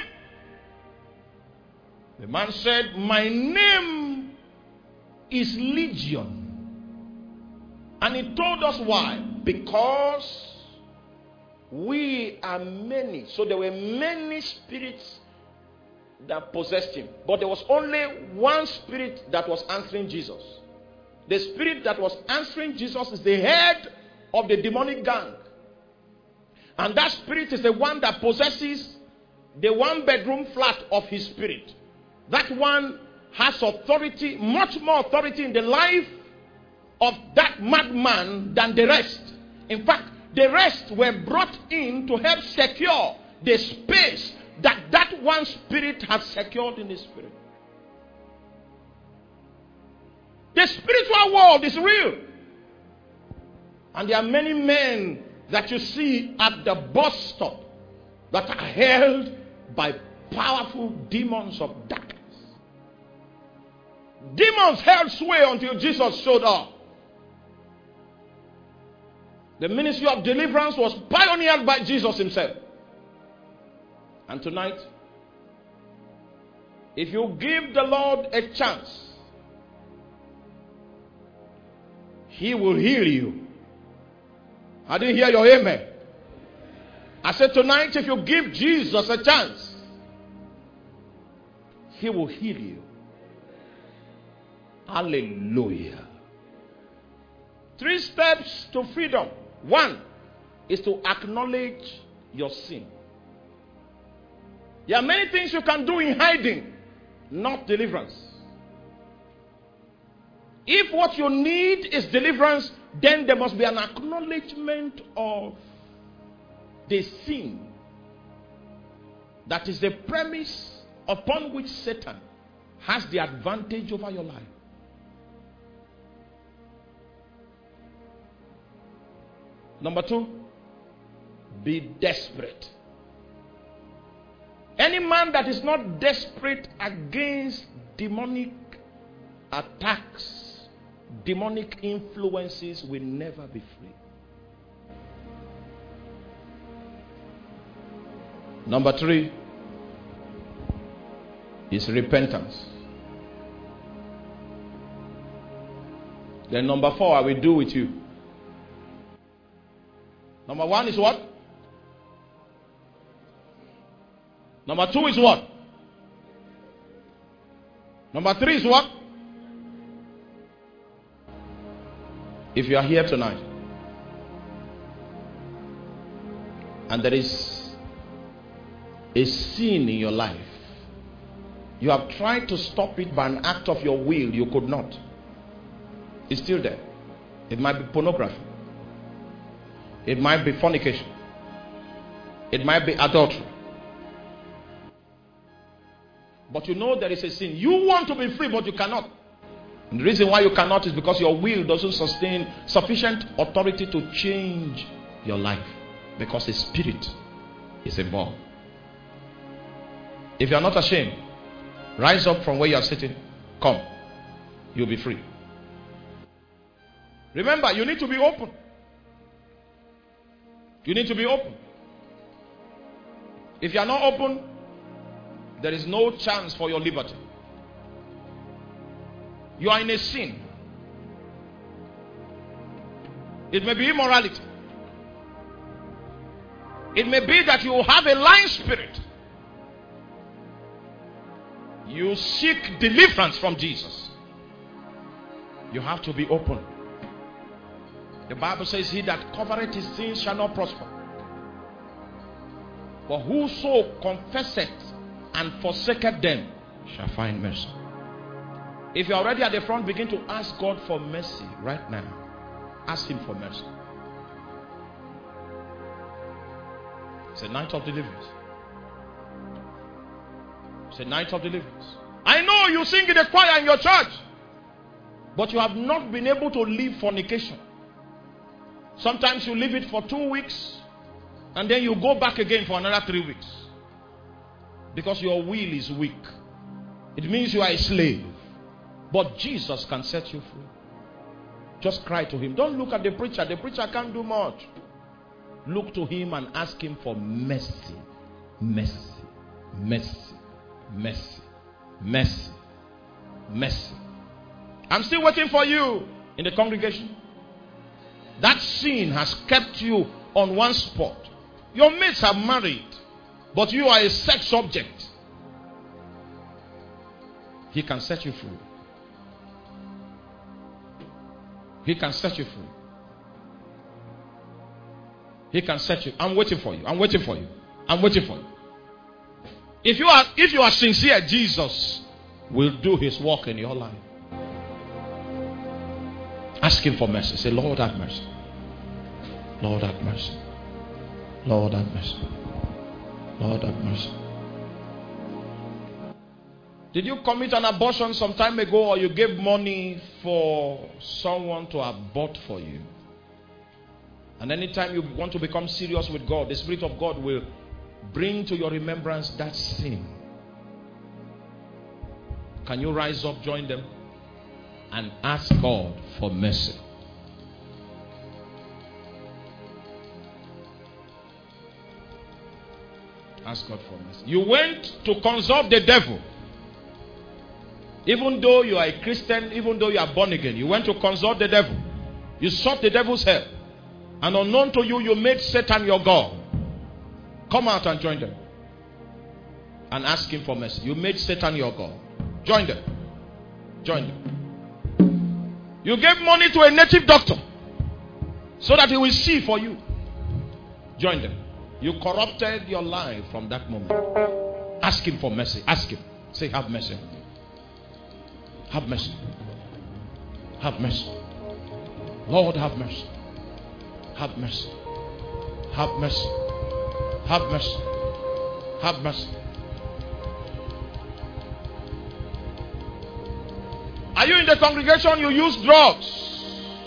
The man said, "My name is Legion." And he told us why. Because we are many. So there were many spirits that possessed him. But there was only one spirit that was answering Jesus. The spirit that was answering Jesus is the head of the demonic gang. And that spirit is the one that possesses the one bedroom flat of his spirit. That one has authority, much more authority in the life of that madman than the rest. In fact, the rest were brought in to help secure the space that that one spirit has secured in his spirit. The spiritual world is real. And there are many men that you see at the bus stop that are held by powerful demons of darkness. Demons held sway until Jesus showed up. The ministry of deliverance was pioneered by Jesus himself. And tonight, if you give the Lord a chance, he will heal you. I didn't hear your amen. I said tonight, if you give Jesus a chance, he will heal you. Hallelujah. Three steps to freedom. One is to acknowledge your sin. There are many things you can do in hiding, not deliverance. If what you need is deliverance, then there must be an acknowledgement of the sin. That is the premise upon which Satan has the advantage over your life. Number two, be desperate. Any man that is not desperate against demonic attacks, demonic influences, will never be free. Number three is repentance. Then number four, I will do with you. Number one is what? Number two is what? Number three is what? If you are here tonight and there is a sin in your life, you have tried to stop it by an act of your will, you could not. It's still there. It might be pornography. It might be fornication. It might be adultery. But you know there is a sin. You want to be free, but you cannot. And the reason why you cannot is because your will doesn't sustain sufficient authority to change your life. Because a spirit is involved. If you are not ashamed, rise up from where you are sitting. Come. You'll be free. Remember, you need to be open. You need to be open. If you are not open, there is no chance for your liberty. You are in a sin. It may be immorality. It may be that you have a lying spirit. You seek deliverance from Jesus. You have to be open. The Bible says, he that covereth his sins shall not prosper. For whoso confesseth and forsaketh them shall find mercy. If you're already at the front, begin to ask God for mercy right now. Ask Him for mercy. It's a night of deliverance. It's a night of deliverance. I know you sing in the choir in your church, but you have not been able to leave fornication. Sometimes you leave it for two weeks and then you go back again for another three weeks. Because your will is weak. It means you are a slave. But Jesus can set you free. Just cry to Him. Don't look at the preacher. The preacher can't do much. Look to Him and ask Him for mercy. Mercy. Mercy. Mercy. Mercy. Mercy. I'm still waiting for you in the congregation. That sin has kept you on one spot. Your mates are married, but you are a sex object. He can set you free. He can set you free. He can set you. I'm waiting for you. I'm waiting for you. I'm waiting for you. If you are if you are sincere, Jesus will do His work in your life. Ask Him for mercy. Say, Lord, have mercy. Lord, have mercy. Lord, have mercy. Lord, have mercy. Did you commit an abortion some time ago, or you gave money for someone to abort for you? And anytime you want to become serious with God, the Spirit of God will bring to your remembrance that sin. Can you rise up, join them, and ask God for mercy? Ask God for mercy. You went to consult the devil. Even though you are a Christian, even though you are born again, you went to consult the devil. You sought the devil's help. And unknown to you, you made Satan your God. Come out and join them. And ask him for mercy. You made Satan your God. Join them. Join them. You gave money to a native doctor so that he will see for you. Join them. You corrupted your life from that moment. Ask him for mercy. Ask him. Say, have mercy. Have mercy. Have mercy. Lord, have mercy. Have mercy. Have mercy. Have mercy. Have mercy. Are you in the congregation? You use drugs.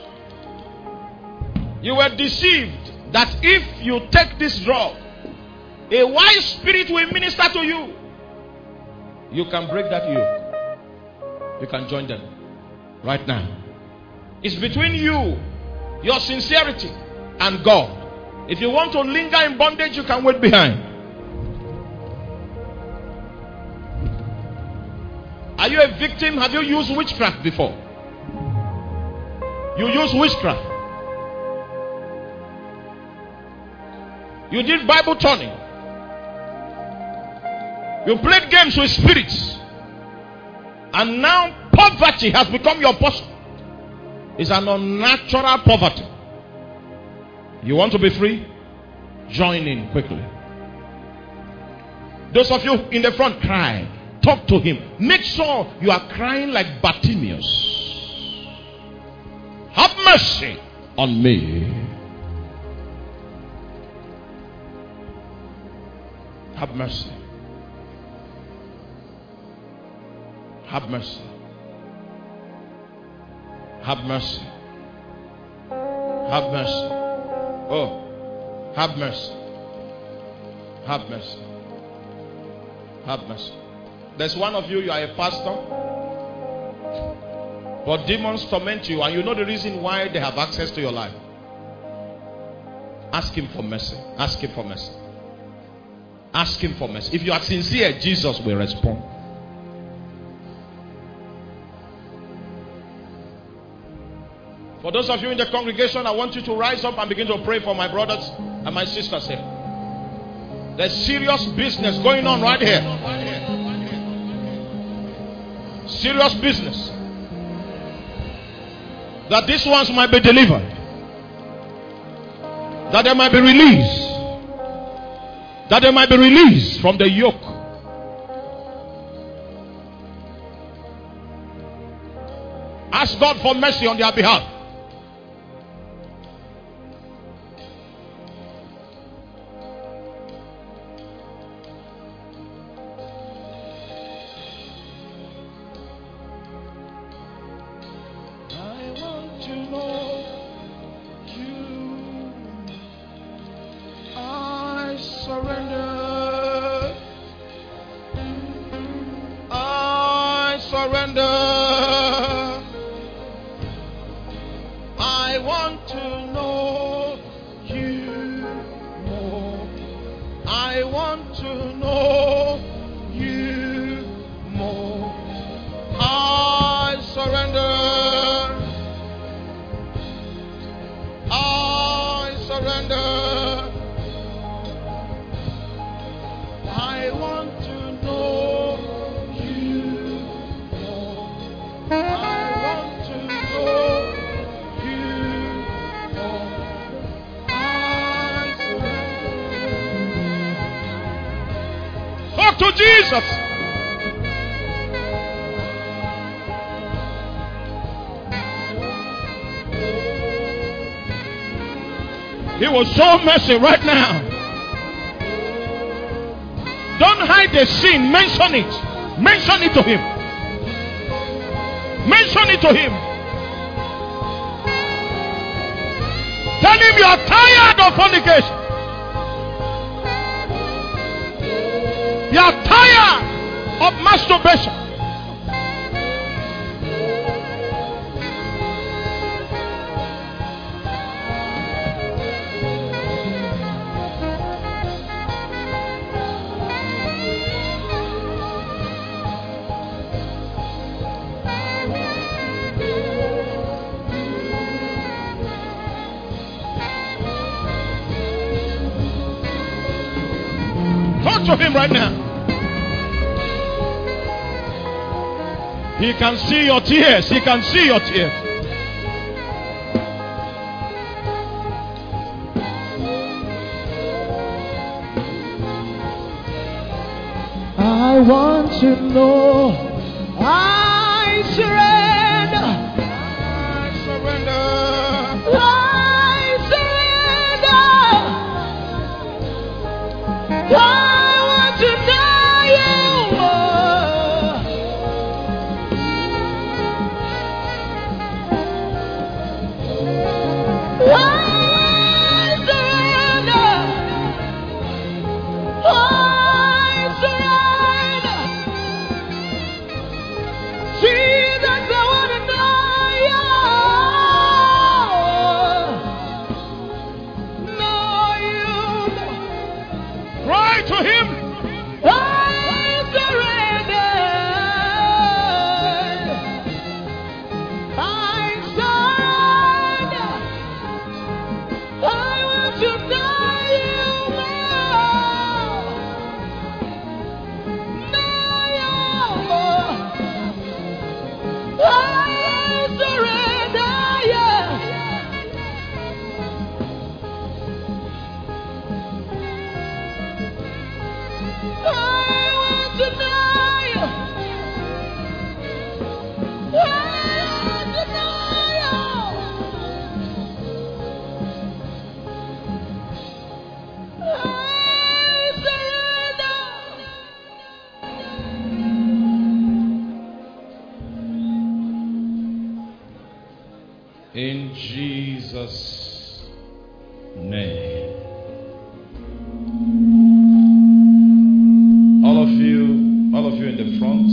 You were deceived that if you take this drug, a wise spirit will minister to you. You can break that yoke. You can join them right now. It's between you, your sincerity, and God. If you want to linger in bondage, you can wait behind. Are you a victim? Have you used witchcraft before? You used witchcraft. You did Bible turning. You played games with spirits. And now poverty has become your portion. It's an unnatural poverty. You want to be free? Join in quickly. Those of you in the front, cry. Talk to him. Make sure you are crying like Bartimaeus. Have mercy on me. Have mercy. Have mercy. Have mercy. Have mercy. Oh, have mercy. Have mercy. Have mercy. There's one of you, you are a pastor, but demons torment you, and you know the reason why they have access to your life. Ask him for mercy. Ask him for mercy. Ask him for mercy. If you are sincere, Jesus will respond. For those of you in the congregation, I want you to rise up and begin to pray for my brothers and my sisters here. There's serious business going on right here. Serious business. That these ones might be delivered. That they might be released. That they might be released from the yoke. Ask God for mercy on their behalf. To Jesus. He will show mercy right now. Don't hide the sin. Mention it. Mention it to him. Mention it to him. Tell him you are tired of fornication. You are tired of masturbation. Talk to him right now. He can see your tears. He can see your tears. I want to know. I surrender. I surrender. I surrender. I want to know you. I surrender. I surrender. Jesus, I want to know you. Know you. Cry to him. I surrender. I surrender. I want to know you more. Know you more. I surrender, yeah. I want to know you. I want to know you. I surrender. In Jesus' name. All of you, all of you in the front,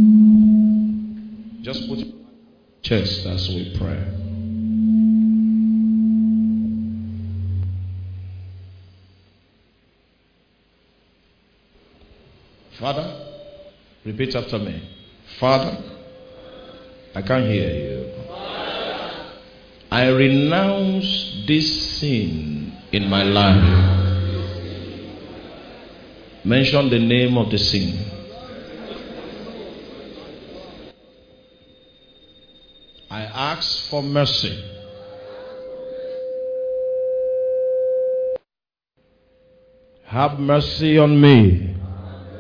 just put your chest as we pray. Father, repeat after me. Father, I can't hear you. I renounce this sin in my life. Mention the name of the sin. I ask for mercy. Have mercy on me.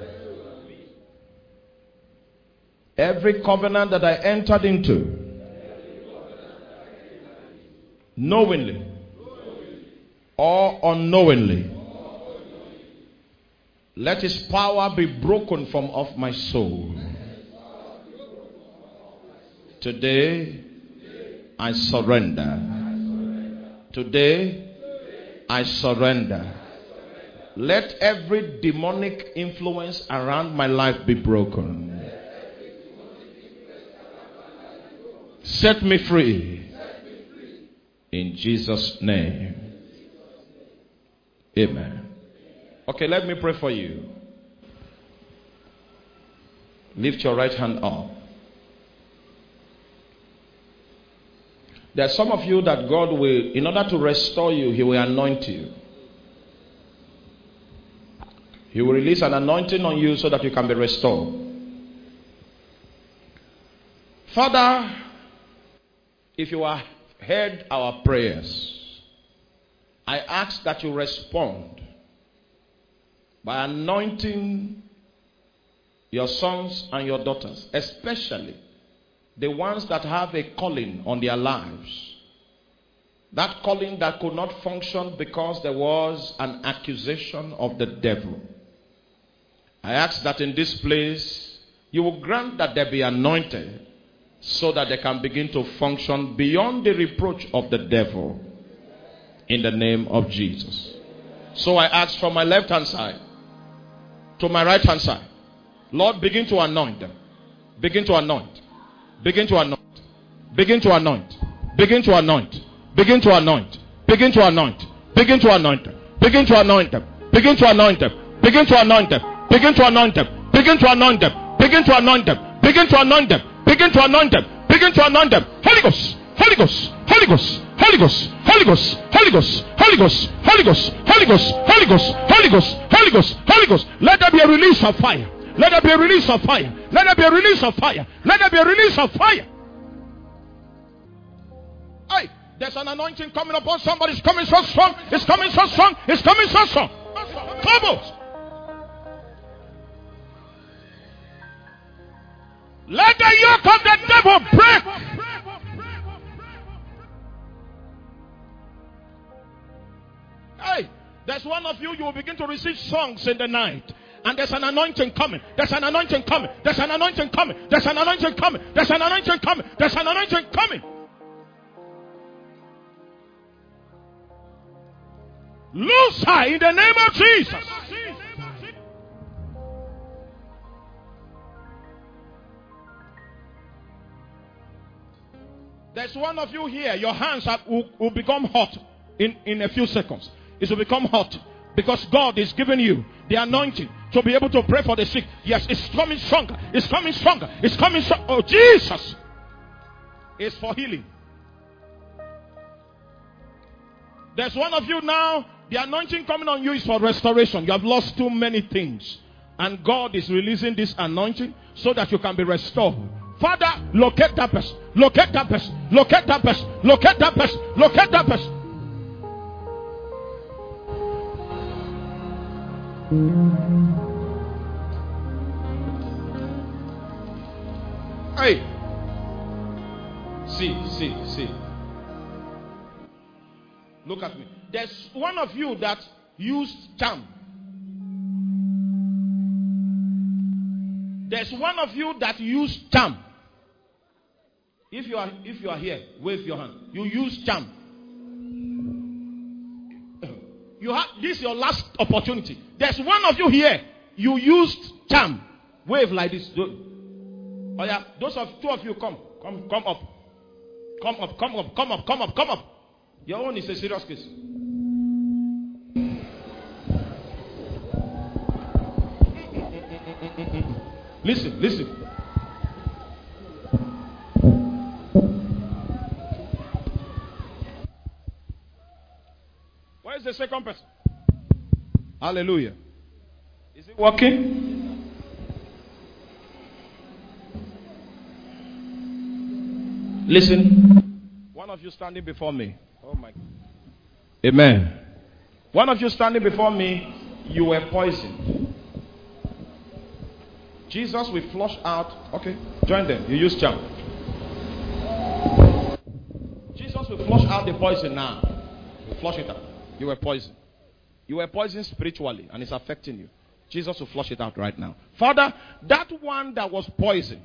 Every covenant that I entered into knowingly or unknowingly, let his power be broken from off my soul. Today, I surrender. Today, I surrender. Let every demonic influence around my life be broken. Set me free. In Jesus' name. Amen. Okay, let me pray for you. Lift your right hand up. There are some of you that God will, in order to restore you, He will anoint you. He will release an anointing on you so that you can be restored. Father, if you have heard our prayers, I ask that you respond by anointing your sons and your daughters, especially the ones that have a calling on their lives. That calling that could not function because there was an accusation of the devil. I ask that in this place, you will grant that they be anointed so that they can begin to function beyond the reproach of the devil. In the name of Jesus. So I ask from my left hand side to my right hand side, Lord, begin to anoint them. Begin to anoint. Begin to anoint. Begin to anoint. Begin to anoint. Begin to anoint. Begin to anoint. Begin to anoint them. Begin to anoint them. Begin to anoint them. Begin to anoint them. Begin to anoint them. Begin to anoint them. Begin to anoint them. Begin to anoint them. Begin to anoint them. Begin to anoint them. Holy Ghost. Holy Ghost. Holy Ghost. Holy Ghost. Holy Ghost. Holy Ghost. Holy Ghost. Holy Ghost. Holy Ghost. Holy Ghost. Holy Ghost. Holy Ghost. Holy Ghost. Let there be a release of fire. Let there be a release of fire. Let there be a release of fire. Let there be a release of fire. Hey, there's an anointing coming upon somebody. It's coming so strong. It's coming so strong. It's coming so strong. Come on. Let the yoke of the devil break. Hey, there's one of you, you will begin to receive songs in the night. And there's an anointing coming. There's an anointing coming. There's an anointing coming. There's an anointing coming. There's an anointing coming. There's an anointing coming. Loose her in the name of Jesus. There's one of you here. Your hands are, will, will become hot in, in a few seconds. It will become hot. Because God is giving you the anointing to be able to pray for the sick. Yes, it's coming stronger. It's coming stronger. It's coming stronger. Oh, Jesus. It's for healing. There's one of you now. The anointing coming on you is for restoration. You have lost too many things. And God is releasing this anointing so that you can be restored. Father, locate that person. Locate that person. Locate that person. Locate that person. Locate that person. Hey. See, see, see. Look at me. There's one of you that used charm. There's one of you that used charm. If you are if you are here, wave your hand. You use charm. You have this is your last opportunity. There's one of you here. You used charm. Wave like this. Oh yeah, those of two of you come, come, come up, come up, come up, come up, come up, come up. Your own is a serious case. Listen, listen. Where is the second person? Hallelujah. Is it working? Listen. One of you standing before me. Oh my God. Amen. One of you standing before me, you were poisoned. Jesus will flush out. Okay, join them. You use charm. Jesus Jesus will flush out the poison now. Will flush it out. You were poisoned. You were poisoned spiritually and it's affecting you. Jesus will flush it out right now. Father, that one that was poisoned,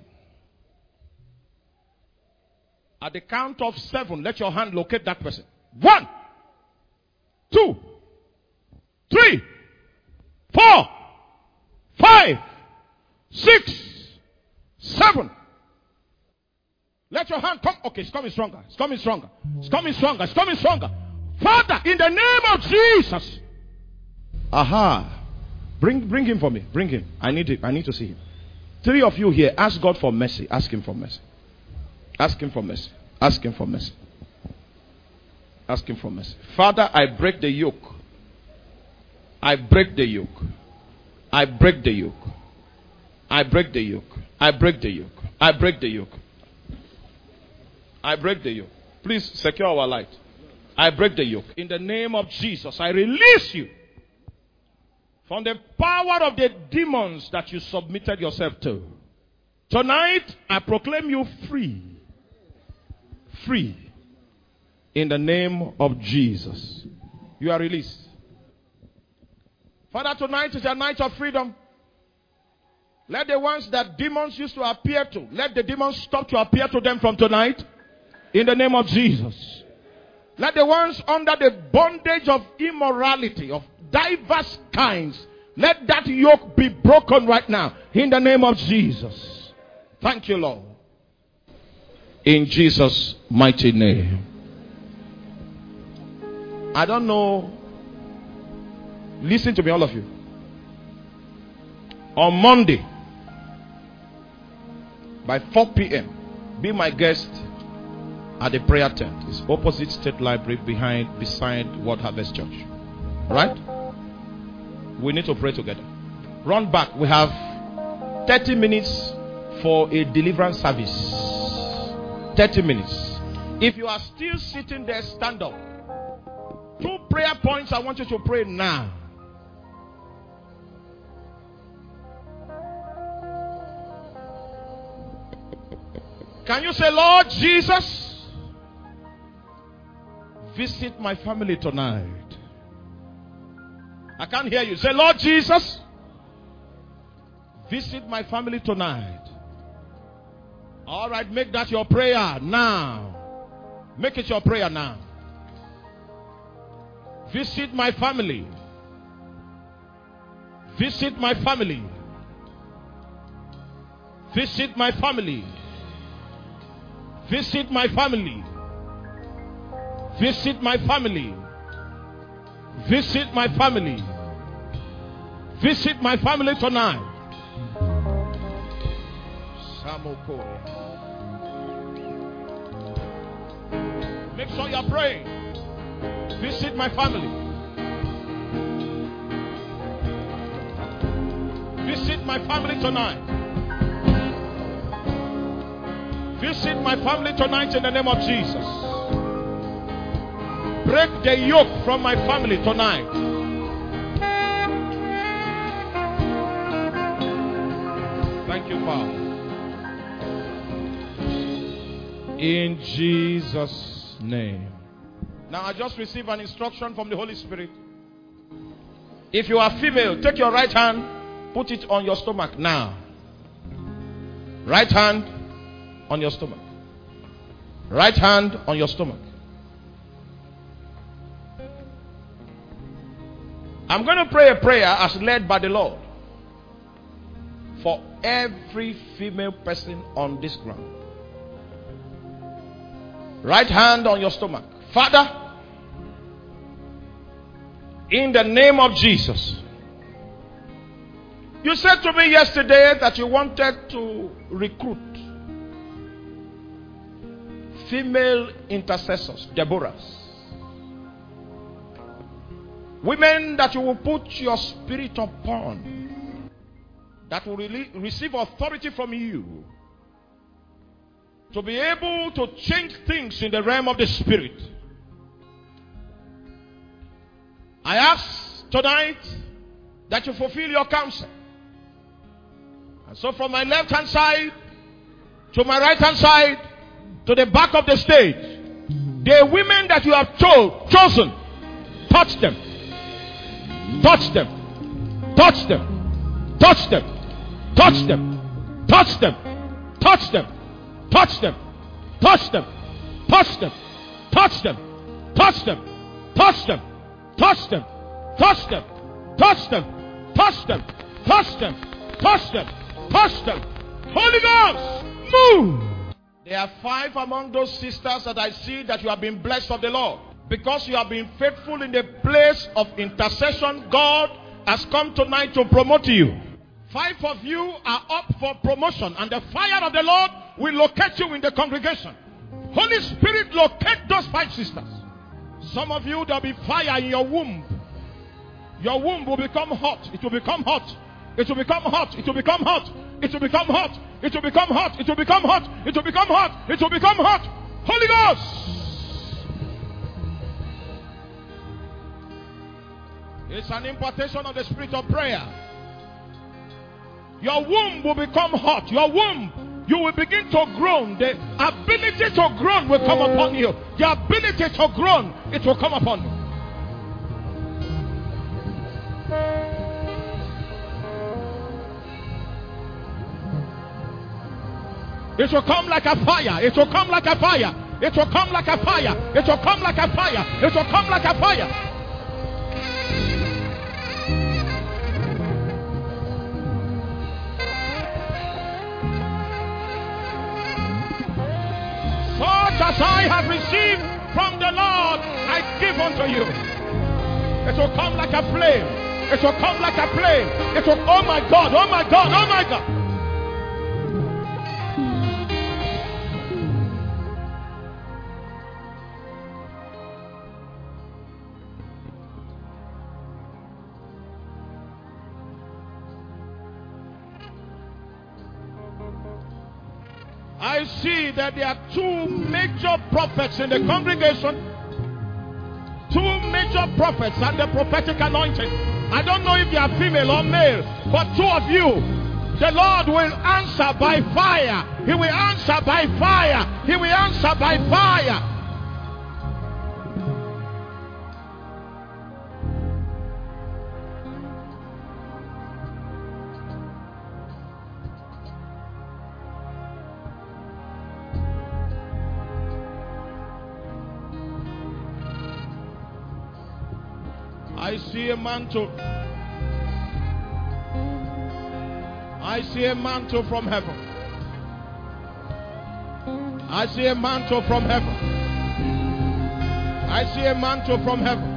at the count of seven, let your hand locate that person. One, two, three, four, five, six, seven. Let your hand come. Okay, it's coming stronger. It's coming stronger. It's coming stronger. It's coming stronger. Father, in the name of Jesus. Aha. Bring bring him for me. Bring him. I need it. I need to see him. Three of you here, ask God for mercy. Ask him for mercy. Ask him for mercy. Ask him for mercy. Ask him for mercy. Father, I break the yoke. I break the yoke. I break the yoke. I break the yoke. I break the yoke. I break the yoke. I break the yoke. Please secure our light. I break the yoke. In the name of Jesus, I release you from the power of the demons that you submitted yourself to. Tonight, I proclaim you free. Free. In the name of Jesus. You are released. Father, tonight is a night of freedom. Let the ones that demons used to appear to, let the demons stop to appear to them from tonight. In the name of Jesus. Let the ones under the bondage of immorality, of diverse kinds, let that yoke be broken right now. In the name of Jesus. Thank you, Lord. In Jesus' mighty name. I don't know. Listen to me, all of you. On Monday, by four p.m., be my guest at the prayer tent. It's opposite State Library, behind, beside World Harvest Church. Alright? We need to pray together. Run back. We have thirty minutes for a deliverance service. thirty minutes. If you are still sitting there, stand up. Two prayer points I want you to pray now. Can you say, Lord Jesus, visit my family tonight? I can't hear you. Say, Lord Jesus, visit my family tonight. All right, make that your prayer now. Make it your prayer now. Visit my family. Visit my family. Visit my family. Visit my family. Visit my family. Visit my family. Visit my family tonight. Make sure you're praying. Visit my family. Visit my family tonight. Visit my family tonight in the name of Jesus. Break the yoke from my family tonight. Thank you, Father. In Jesus' name. Now I just received an instruction from the Holy Spirit. If you are female, take your right hand, put it on your stomach now. Right hand on your stomach. Right hand on your stomach. I'm going to pray a prayer as led by the Lord for every female person on this ground. Right hand on your stomach. Father, in the name of Jesus, you said to me yesterday that you wanted to recruit female intercessors, Deborahs. Women that you will put your spirit upon, that will really receive authority from you to be able to change things in the realm of the spirit. I ask tonight that you fulfill your counsel. And so from my left hand side to my right hand side to the back of the stage, The women that you have cho- chosen, touch them. Touch them. Touch them. Touch them. Touch them. Touch them. Touch them. Touch them. Touch them. Touch them. Touch them. Touch them. Touch them. Touch them. Touch them. Touch them. Touch them. Touch them. Touch them. Touch them. Holy Ghost, move. There are five among those sisters that I see that you have been blessed of the Lord. Because you have been faithful in the place of intercession, God has come tonight to promote you. Five of you are up for promotion, and the fire of the Lord will locate you in the congregation. Holy Spirit, locate those five sisters. Some of you, there will be fire in your womb. Your womb will become hot. It will become hot. It will become hot. It will become hot. It will become hot. It will become hot. It will become hot. It will become hot. It will become hot. Holy Ghost. It's an impartation of the spirit of prayer. Your womb will become hot. Your womb, you will begin to groan. The ability to groan will come upon you. The ability to groan, it will come upon you. It will come like a fire. It will come like a fire. It will come like a fire. It will come like a fire. It will come like a fire. Such as I have received from the Lord, I give unto you. It will come like a flame. It will come like a flame. It will, oh my God, oh my God, oh my God. I see that there are two major prophets in the congregation. Two major prophets and the prophetic anointing. I don't know if they are female or male, but two of you, the Lord will answer by fire. He will answer by fire. He will answer by fire. I see a mantle. I see a mantle from heaven. I see a mantle from heaven. I see a mantle from heaven.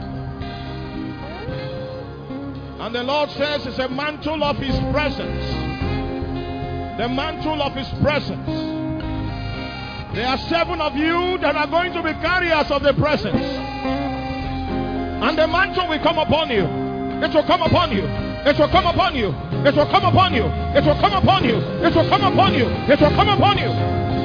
And the Lord says it's a mantle of His presence. The mantle of His presence. There are seven of you that are going to be carriers of the presence. And the mantle will come upon you. It will come upon you. It will come upon you. It will come upon you. It will come upon you. It will come upon you. It will come upon you.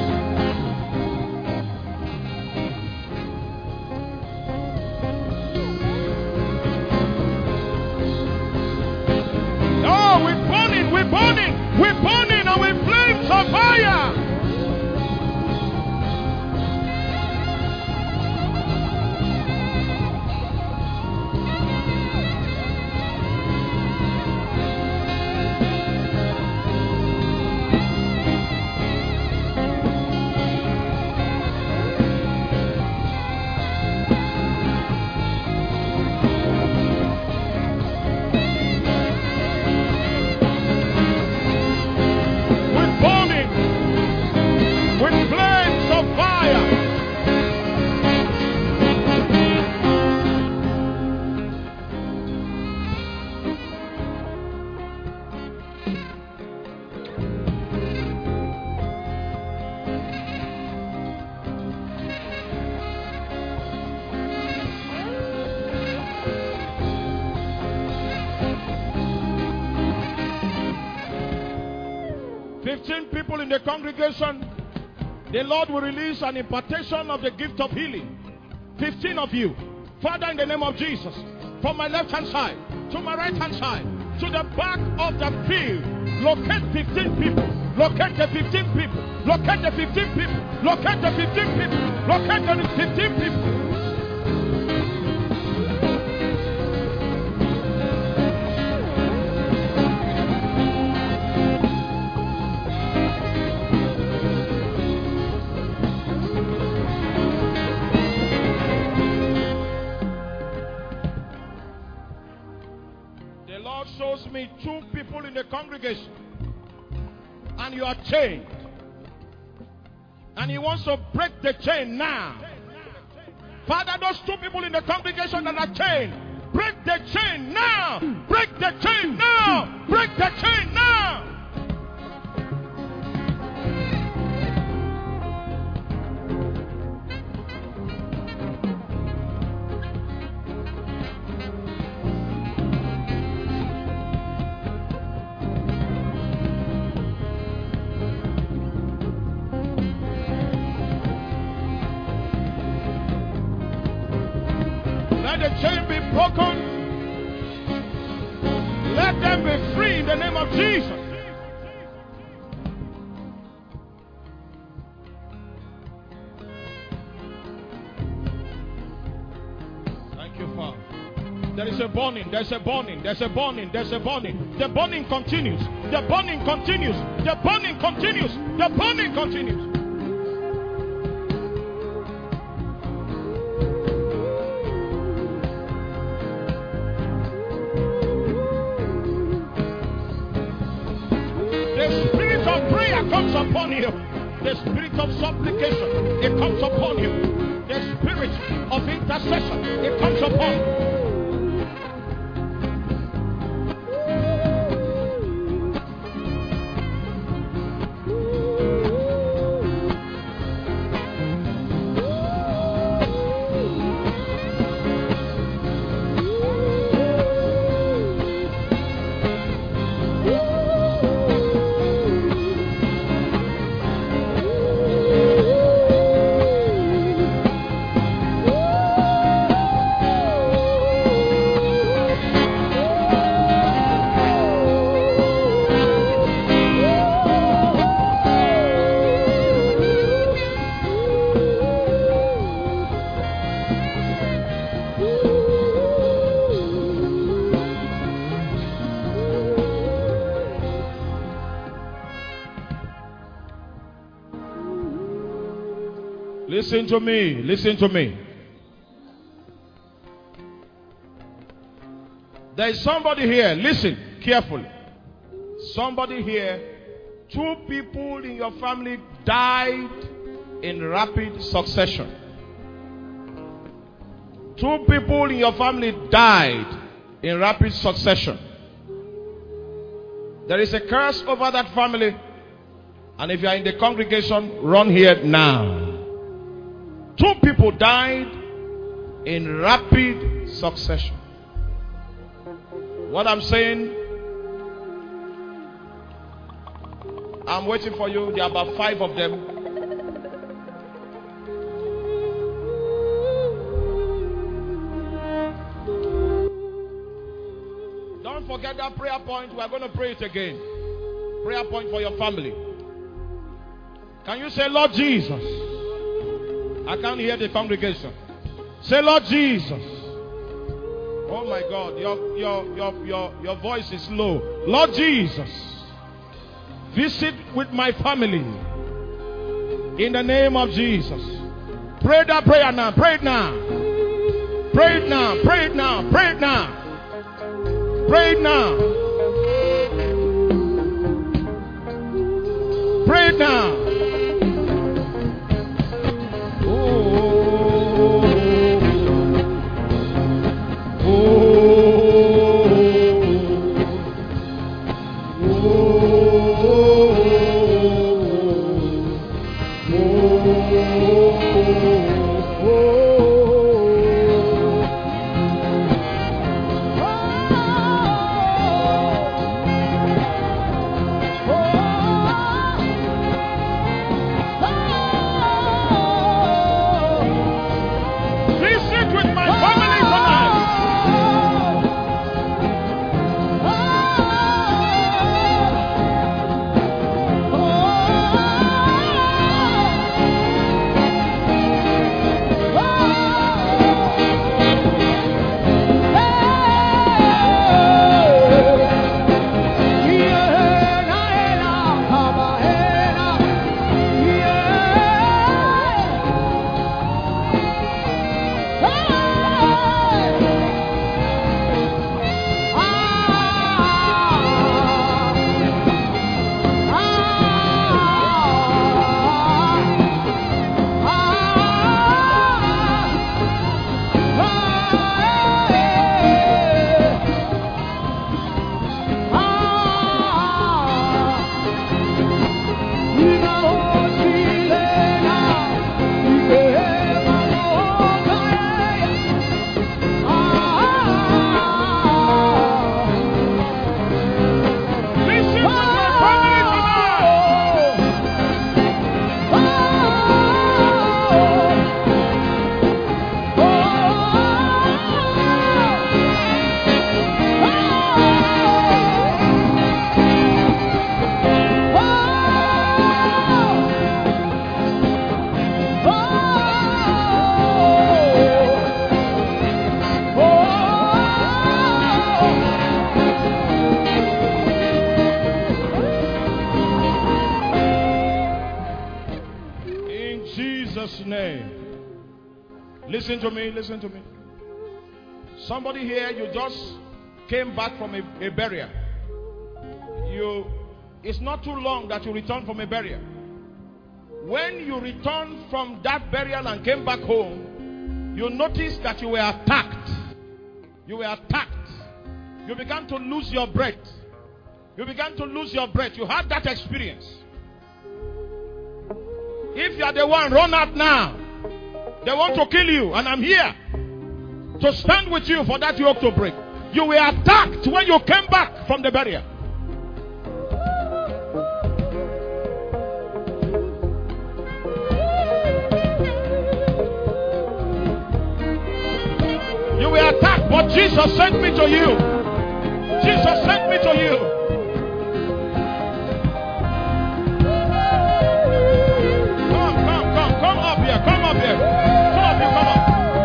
Oh, we're burning, we're burning, we're burning, and we're flames of fire. fifteen people in the congregation, the Lord will release an impartation of the gift of healing. fifteen of you. Father, in the name of Jesus, from my left hand side to my right hand side, to the back of the field, locate fifteen people. Locate the fifteen people. Locate the fifteen people. Locate the fifteen people. Locate the fifteen people. Shows me two people in the congregation and you are chained and he wants to break the chain now. Father, those two people in the congregation that are chained, break the chain now. Break the chain now. Break the chain now. Let the chain be broken. Let them be free in the name of Jesus. Thank you, Father. There is a burning, there's a burning, there's a burning, there's a burning. The burning continues. The burning continues. The burning continues. The burning continues. Comes upon you. The spirit of supplication, it comes upon you. The spirit of intercession, it comes upon you. Listen to me. Listen to me. There is somebody here. Listen carefully. Somebody here. Two people in your family died in rapid succession. Two people in your family died in rapid succession. There is a curse over that family. And if you are in the congregation, run here now. Two people died in rapid succession. What I'm saying, I'm waiting for you. There are about five of them. Don't forget that prayer point. We are going to pray it again. Prayer point for your family. Can you say, Lord Jesus? I can't hear the congregation. Say, Lord Jesus. Oh my God, your, your, your, your, your voice is low. Lord Jesus, visit with my family. In the name of Jesus. Pray that prayer now. Pray it now. Pray it now. Pray it now. Pray it now. Pray it now. Pray it now. Jesus' name. Listen to me, listen to me. Somebody here, you just came back from a, a burial. You, it's not too long that you returned from a burial. When you returned from that burial and came back home, you noticed that you were attacked. You were attacked. You began to lose your breath. You began to lose your breath. You had that experience. If you are the one, run out now. They want to kill you, and I'm here to stand with you for that yoke to break. You were attacked when you came back from the burial. You were attacked, but Jesus sent me to you. Jesus sent me to you. Come, come, come, come up here, come up here. Come up here, come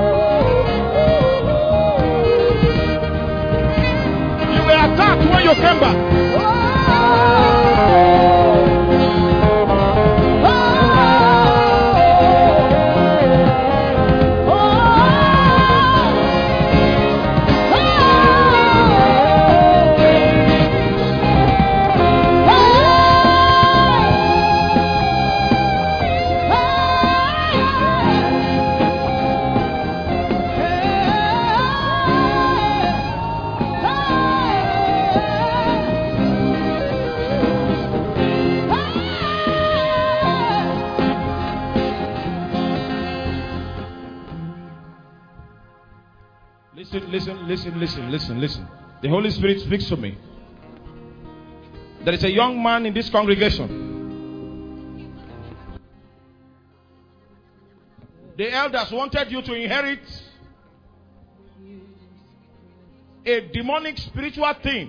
up. You were attacked when you came back. Listen, listen, listen, listen, listen. The Holy Spirit speaks to me. There is a young man in this congregation. The elders wanted you to inherit a demonic spiritual thing,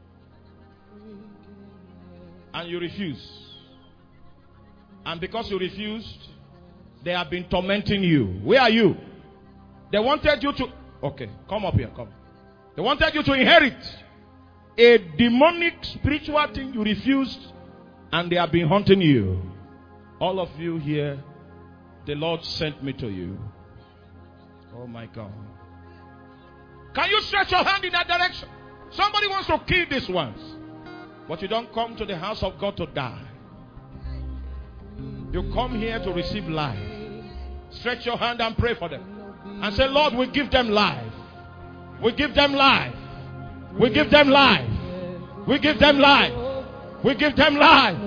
and you refused. And because you refused, they have been tormenting you. Where are you? They wanted you to... Okay, come up here, come. They wanted you to inherit a demonic spiritual thing. You refused, and they have been hunting you. All of you here, the Lord sent me to you. Oh my God. Can you stretch your hand in that direction? Somebody wants to kill these ones, but you don't come to the house of God to die. You come here to receive life. Stretch your hand and pray for them. And say, Lord, we give them life. We give them life. We give them life. We give them life. We give them life.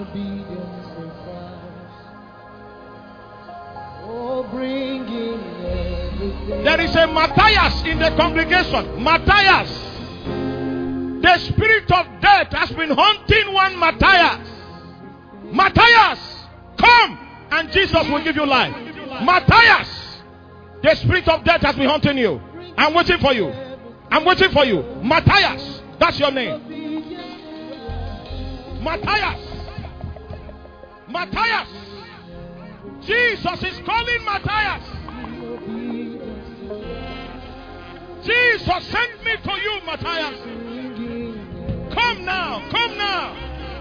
There is a Matthias in the congregation. Matthias. The spirit of death has been haunting one Matthias. Matthias, come and Jesus will give you life. Matthias. The spirit of death has been haunting you. I'm waiting for you. I'm waiting for you. Matthias. That's your name. Matthias. Matthias. Jesus is calling Matthias. Jesus sent me to you, Matthias. Come now. Come now.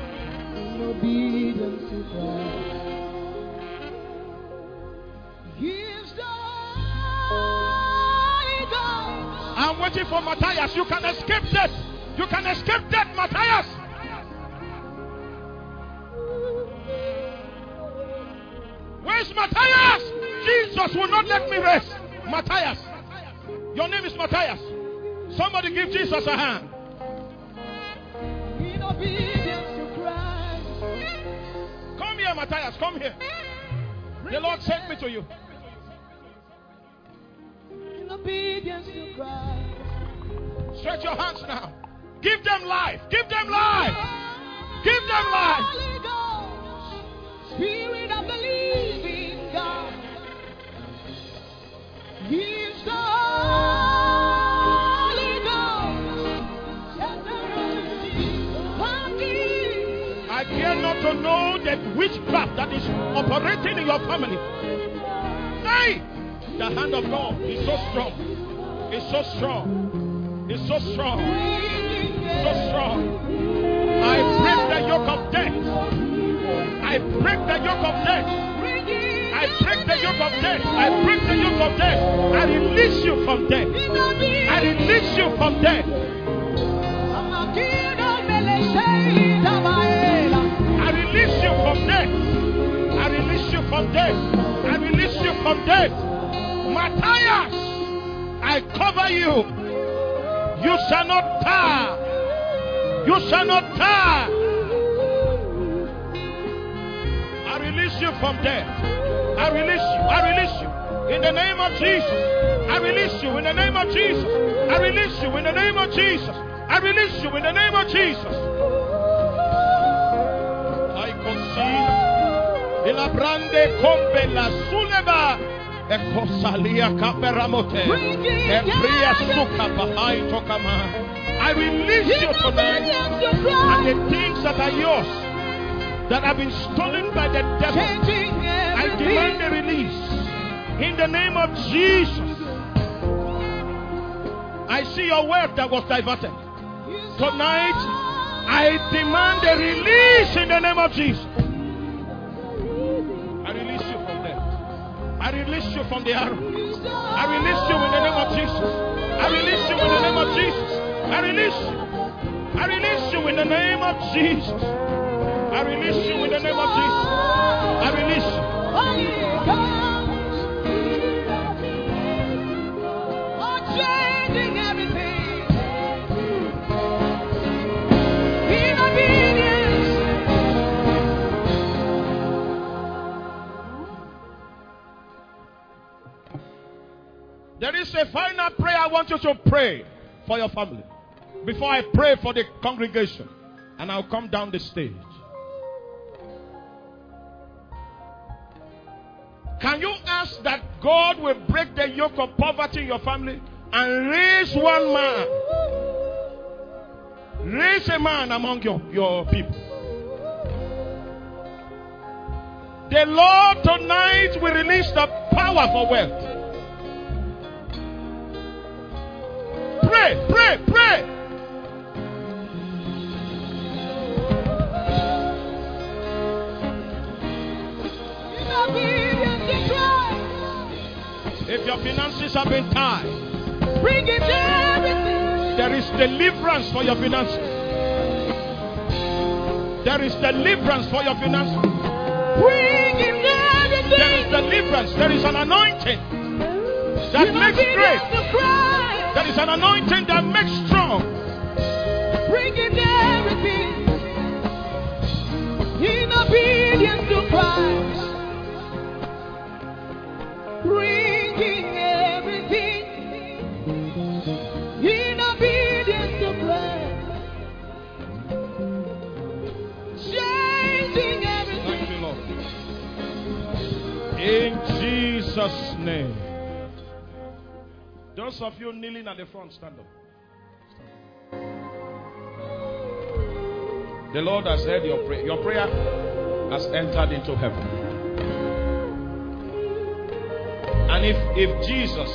I'm waiting for Matthias. You can escape death. You can escape death, Matthias. Where's Matthias? Jesus will not let me rest. Matthias. Your name is Matthias. Somebody give Jesus a hand. In obedience to Christ. Come here, Matthias. Come here. The Lord sent me to you. Obedience to Christ. Stretch your hands now. Give them life. Give them life. Give them life. Holy Ghost, Spirit of the living God. He's the Holy Ghost. I care not to know that witchcraft that is operating in your family. Hey! The hand of God is so strong. It's so strong. It's so strong. So strong. I break the yoke of death. I break the yoke of death. I I break the yoke of death. I break the yoke of death. I release you from death. I release you from death. I release you from death. I release you from death. I release you from death. Matthias, I cover you. You shall not die. You shall not die. I release you from death. I release you. I release you. In the name of Jesus. I release you in the name of Jesus. I release you in the name of Jesus. I release you in the name of Jesus. I conceive. La brande combe la suleba ekosalia kaperamote ebria suka bahai tokama. I release you tonight, and the things that are yours that have been stolen by the devil, I demand a release in the name of Jesus. I see your wealth that was diverted tonight. I demand a release in the name of Jesus. I release you from death. I release you from the arrow. I release you in the name of Jesus. I release you in the name of Jesus. I release you. I release you in the name of Jesus. I release you in the name of Jesus. I release you. Changing everything. In obedience. There is a final prayer I want you to pray for your family before I pray for the congregation, and I'll come down the stage. Can you ask that God will break the yoke of poverty in your family and raise one man? Raise a man among your, your people. The Lord tonight will release the power for wealth. Pray, pray, pray. If your finances have been tied, bring it everything. There is deliverance for your finances. There is deliverance for your finances. Bring it everything. There is deliverance. There is an anointing that you makes great. There is an anointing that makes strong. Bring it everything. In obedience to Christ. Bringing everything in obedience to Christ, changing everything. Thank you, Lord. In Jesus' name. Those of you kneeling at the front, stand up. Stand up. The Lord has heard your prayer. Your prayer has entered into heaven. And if, if Jesus,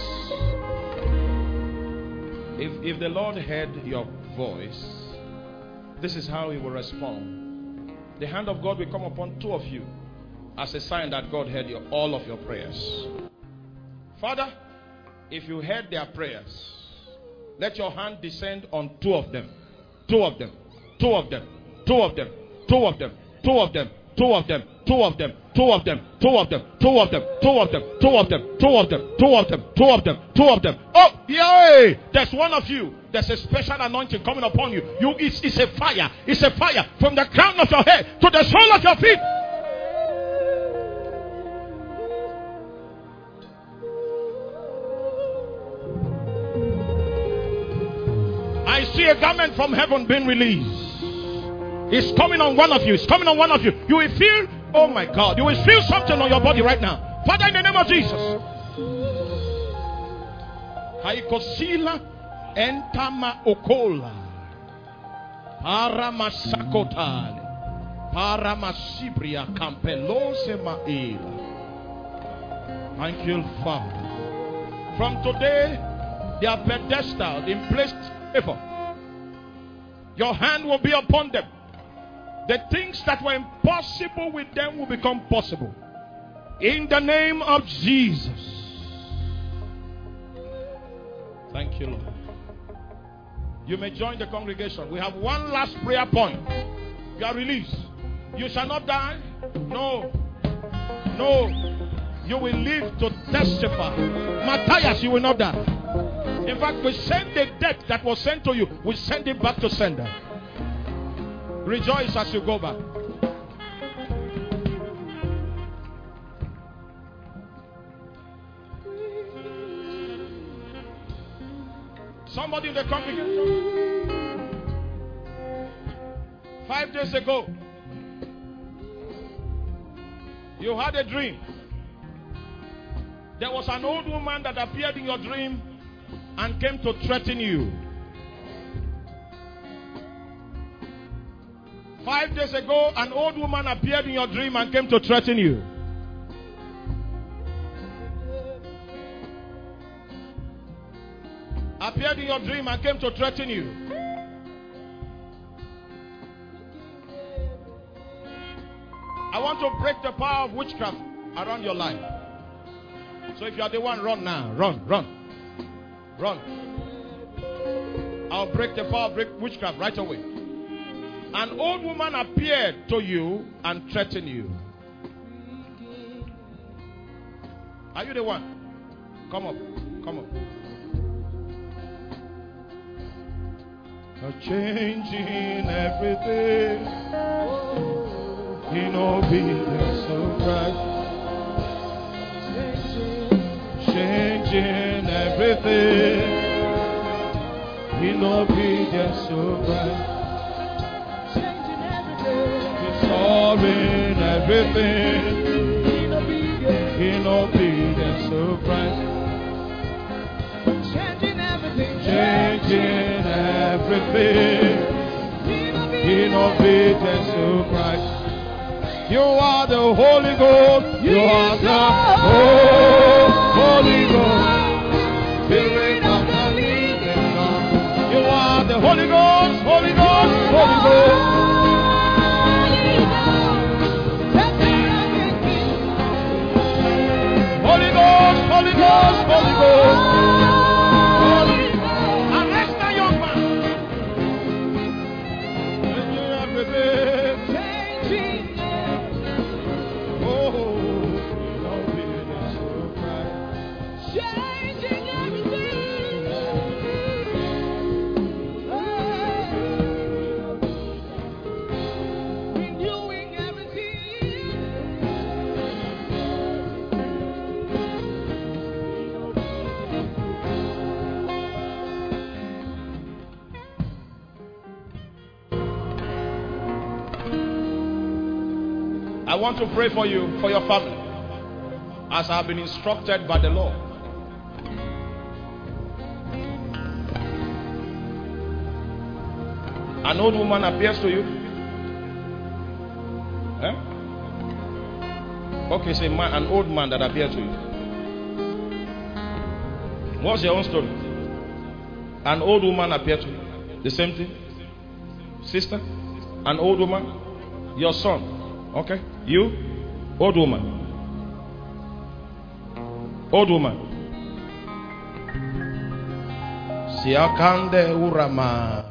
if, if the Lord heard your voice, this is how he will respond. The hand of God will come upon two of you as a sign that God heard your, all of your prayers. Father, if you heard their prayers, let your hand descend on two of them. Two of them. Two of them. Two of them. Two of them. Two of them. Two of them. Two of them. Two of them. Two of them. Two of them. Two of them. Two of them. Two of them. Two of them. Two of them. Two of them. Oh, yay! There's one of you. There's a special anointing coming upon you. You, it's, it's a fire. It's a fire from the crown of your head to the sole of your feet. I see a garment from heaven being released. It's coming on one of you. It's coming on one of you. You will feel, oh my God, you will feel something on your body right now. Father, in the name of Jesus. Haikosila entama okola. Paramasakotale. Paramasibria campelose maela. Thank you, Father. From today, they are pedestaled in placed favor. Your hand will be upon them. The things that were impossible with them will become possible. In the name of Jesus. Thank you, Lord. You may join the congregation. We have one last prayer point. You are released. You shall not die. No. No. You will live to testify. Matthias, you will not die. In fact, we send the debt that was sent to you. We send it back to sender. Rejoice as you go back. Somebody in the congregation. Five days ago, you had a dream. There was an old woman that appeared in your dream and came to threaten you. Five days ago, an old woman appeared in your dream and came to threaten you. Appeared in your dream and came to threaten you. I want to break the power of witchcraft around your life. So if you are the one, run now. Run, run, run. I'll break the power of witchcraft right away. An old woman appeared to you and threatened you. Are you the one? Come up, come up. You're changing everything in obedience of Christ. Changing everything in obedience of Christ. Restoring everything in obedience of Christ. Changing everything. Changing everything in obedience to Christ. You are the Holy Ghost. You are the Holy Ghost. Spirit of the living God. You are the Holy Ghost. Holy Ghost. Holy Ghost. Holy Ghost. Holy Ghost. Holy Ghost. Arrest that young man. Changing everything. Oh, obedience to Christ. Changing everything. Renewing everything. I want to pray for you, for your family, as I have been instructed by the Lord. An old woman appears to you. Eh? Okay, say man, an old man that appears to you. What's your own story? An old woman appeared to you. The same thing? Sister? An old woman? Your son? Okay. You? Old woman. Old woman. Siakande urama.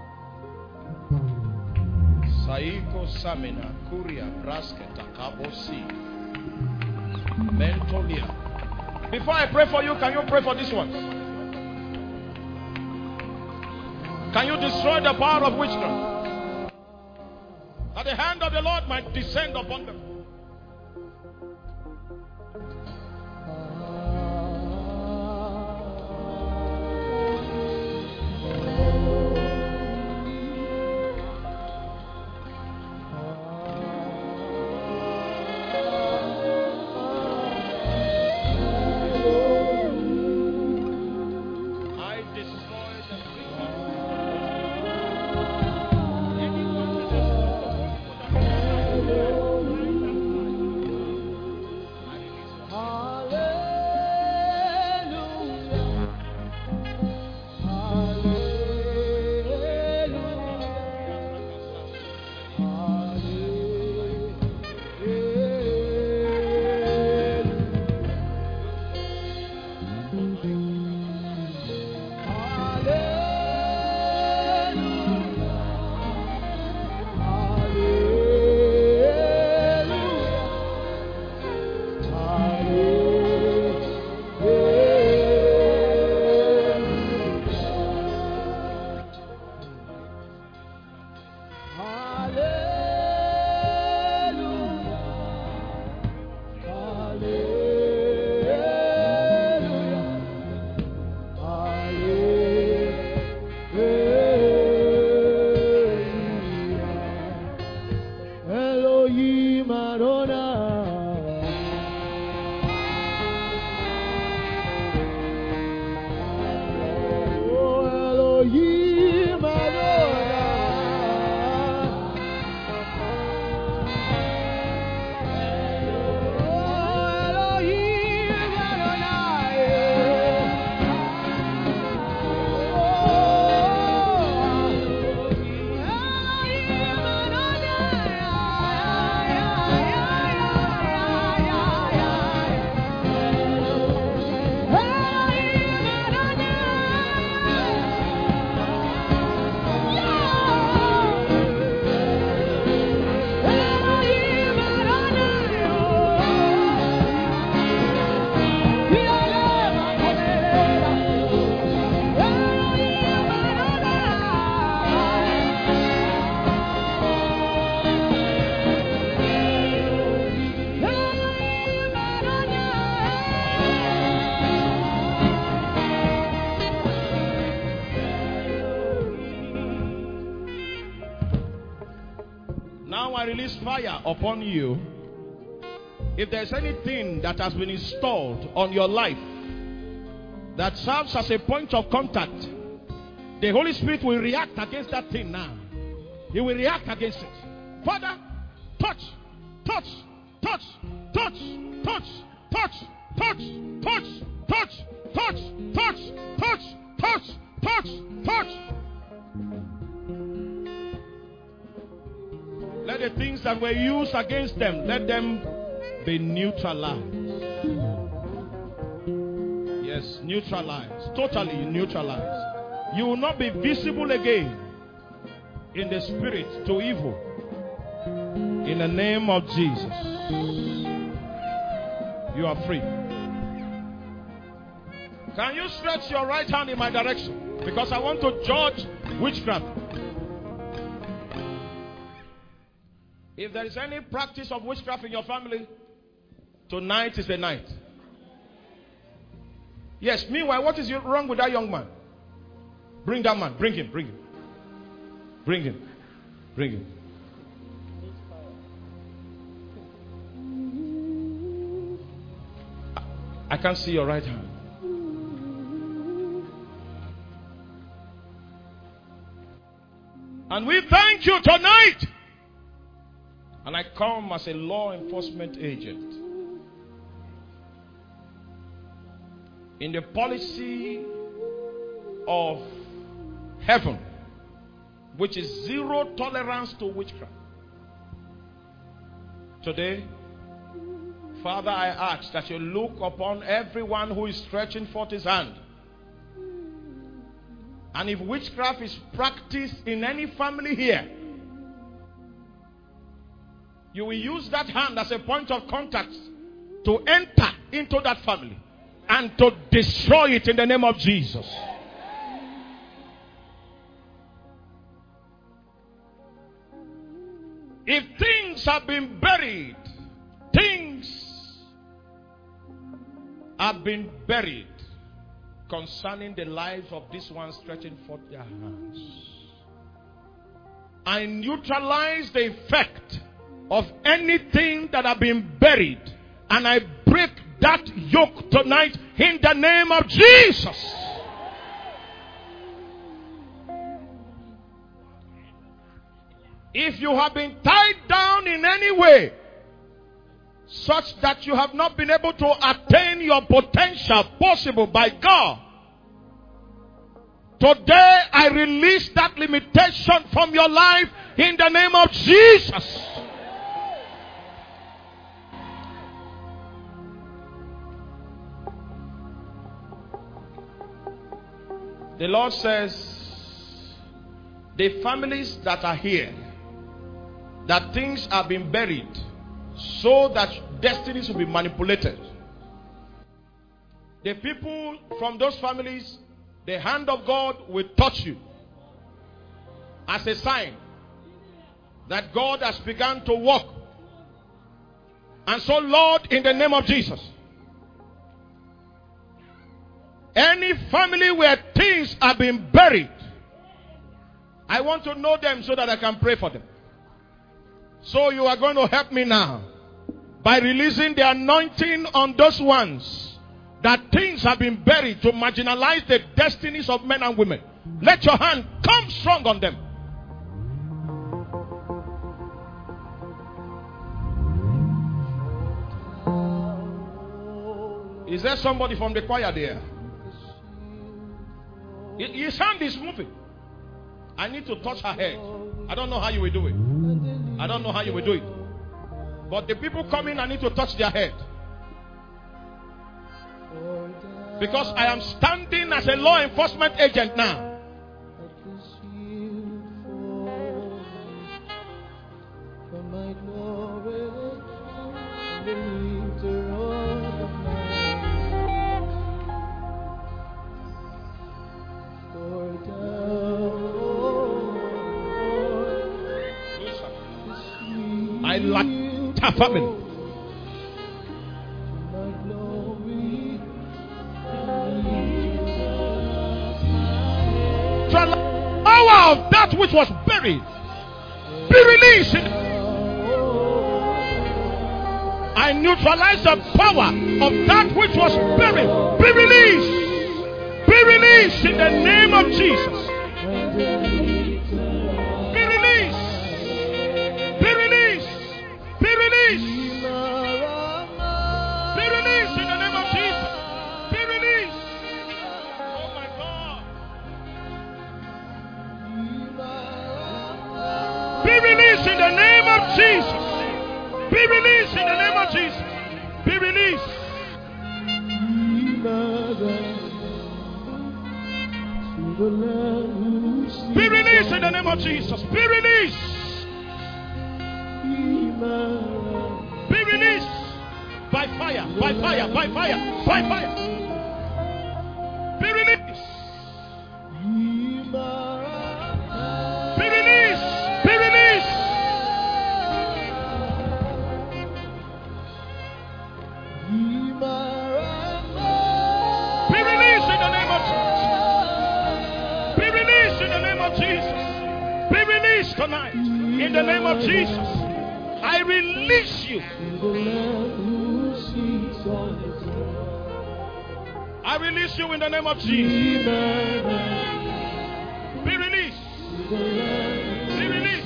Saiko samina kuria braske takabosi. Mentolia. Before I pray for you, can you pray for this one? Can you destroy the power of witchcraft? That the hand of the Lord might descend upon them. I destroy the I release fire upon you, if there's anything that has been installed on your life that serves as a point of contact, the Holy Spirit will react against that thing now. He will react against it. Father, touch, touch, touch, touch, touch, touch, touch, touch, touch, touch, touch, touch, touch, touch, touch. Let the things that were used against them, let them be neutralized. Yes, neutralized. Totally neutralized. You will not be visible again in the spirit to evil. In the name of Jesus, you are free. Can you stretch your right hand in my direction? Because I want to judge witchcraft. If there is any practice of witchcraft in your family, tonight is the night. Yes, meanwhile, what is wrong with that young man? Bring that man. Bring him. Bring him. Bring him. Bring him. I can't see your right hand. And we thank you tonight. And I come as a law enforcement agent in the policy of heaven, which is zero tolerance to witchcraft. Today, Father, I ask that you look upon everyone who is stretching forth his hand. And if witchcraft is practiced in any family here, you will use that hand as a point of contact to enter into that family and to destroy it in the name of Jesus. If things have been buried, things have been buried concerning the lives of these ones stretching forth their hands, I neutralize the effect of anything that have been buried, and I break that yoke tonight in the name of Jesus. If you have been tied down in any way such that you have not been able to attain your potential possible by God, today I release that limitation from your life in the name of Jesus. The Lord says, the families that are here, that things have been buried so that destinies will be manipulated. The people from those families, the hand of God will touch you as a sign that God has begun to work. And so, Lord, in the name of Jesus, any family where things have been buried, I want to know them so that I can pray for them. So you are going to help me now by releasing the anointing on those ones that things have been buried to marginalize the destinies of men and women. Let your hand come strong on them. Is there somebody from the choir there? His hand is moving. I need to touch her head. I don't know how you will do it. I don't know how you will do it. But the people coming, I need to touch their head. Because I am standing as a law enforcement agent now. I like her family. The power of that which was buried be released. I neutralize the power of that which was buried. Be released. Be released in the name of Jesus. Be released. Be released. Be released. Be released in the name of Jesus. Be released. Oh my God. Be released in the name of Jesus. Be released in the name of Jesus. Be released. Be released in the name of Jesus. Be released. Be released. By fire, by fire, by fire, by fire. Be released. Be released. Be released. Be released in the name of Jesus. Be released in the name of Jesus. Be released tonight in the name of Jesus. I release you. I release you in the name of Jesus. Be released. Be released.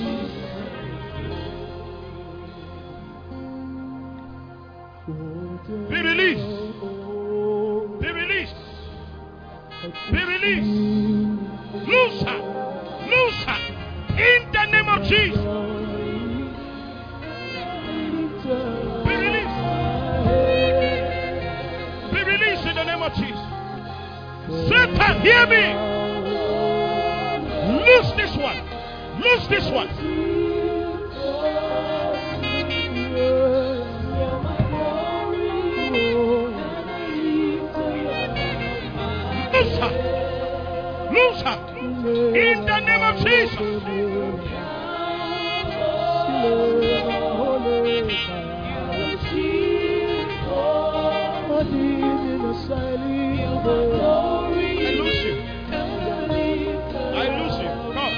Be released. Be released. Be released. Loose her. Loose her. In the name of Jesus. Be released. Be released in the name of Jesus. Satan, hear me. Loose this one. Loose this one. Loose her. Loose her. In the name of Jesus. I lose you. I lose you. Come.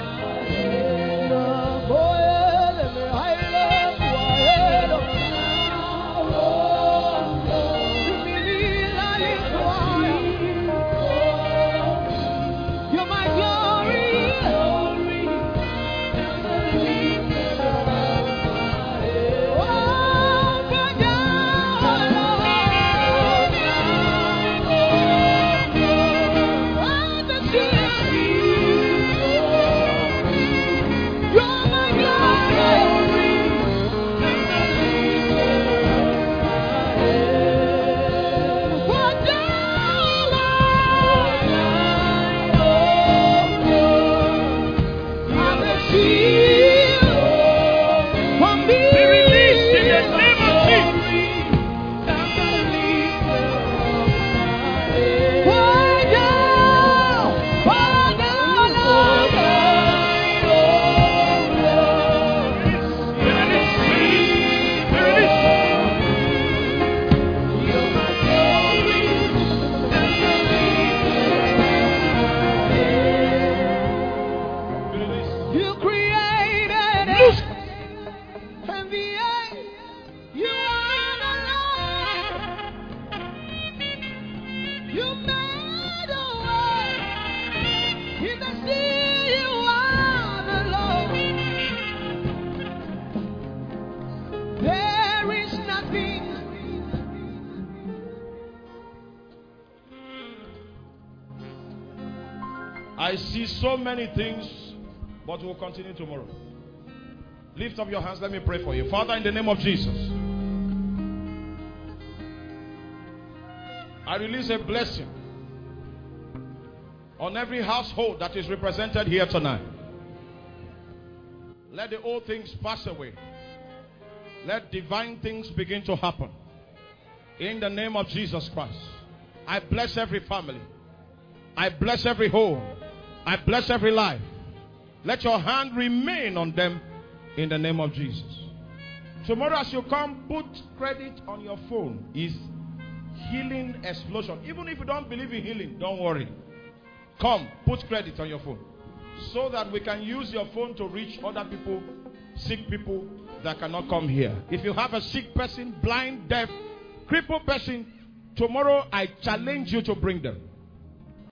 You're my glory. I see so many things, but we'll continue tomorrow. Lift up your hands. Let me pray for you. Father, in the name of Jesus, I release a blessing on every household that is represented here tonight. Let the old things pass away. Let divine things begin to happen. In the name of Jesus Christ, I bless every family. I bless every home. I bless every life. Let your hand remain on them in the name of Jesus. Tomorrow as you come, put credit on your phone. Is healing explosion. Even if you don't believe in healing, don't worry. Come, put credit on your phone, so that we can use your phone to reach other people, sick people, that cannot come here. If you have a sick person, blind, deaf, crippled person, tomorrow I challenge you to bring them.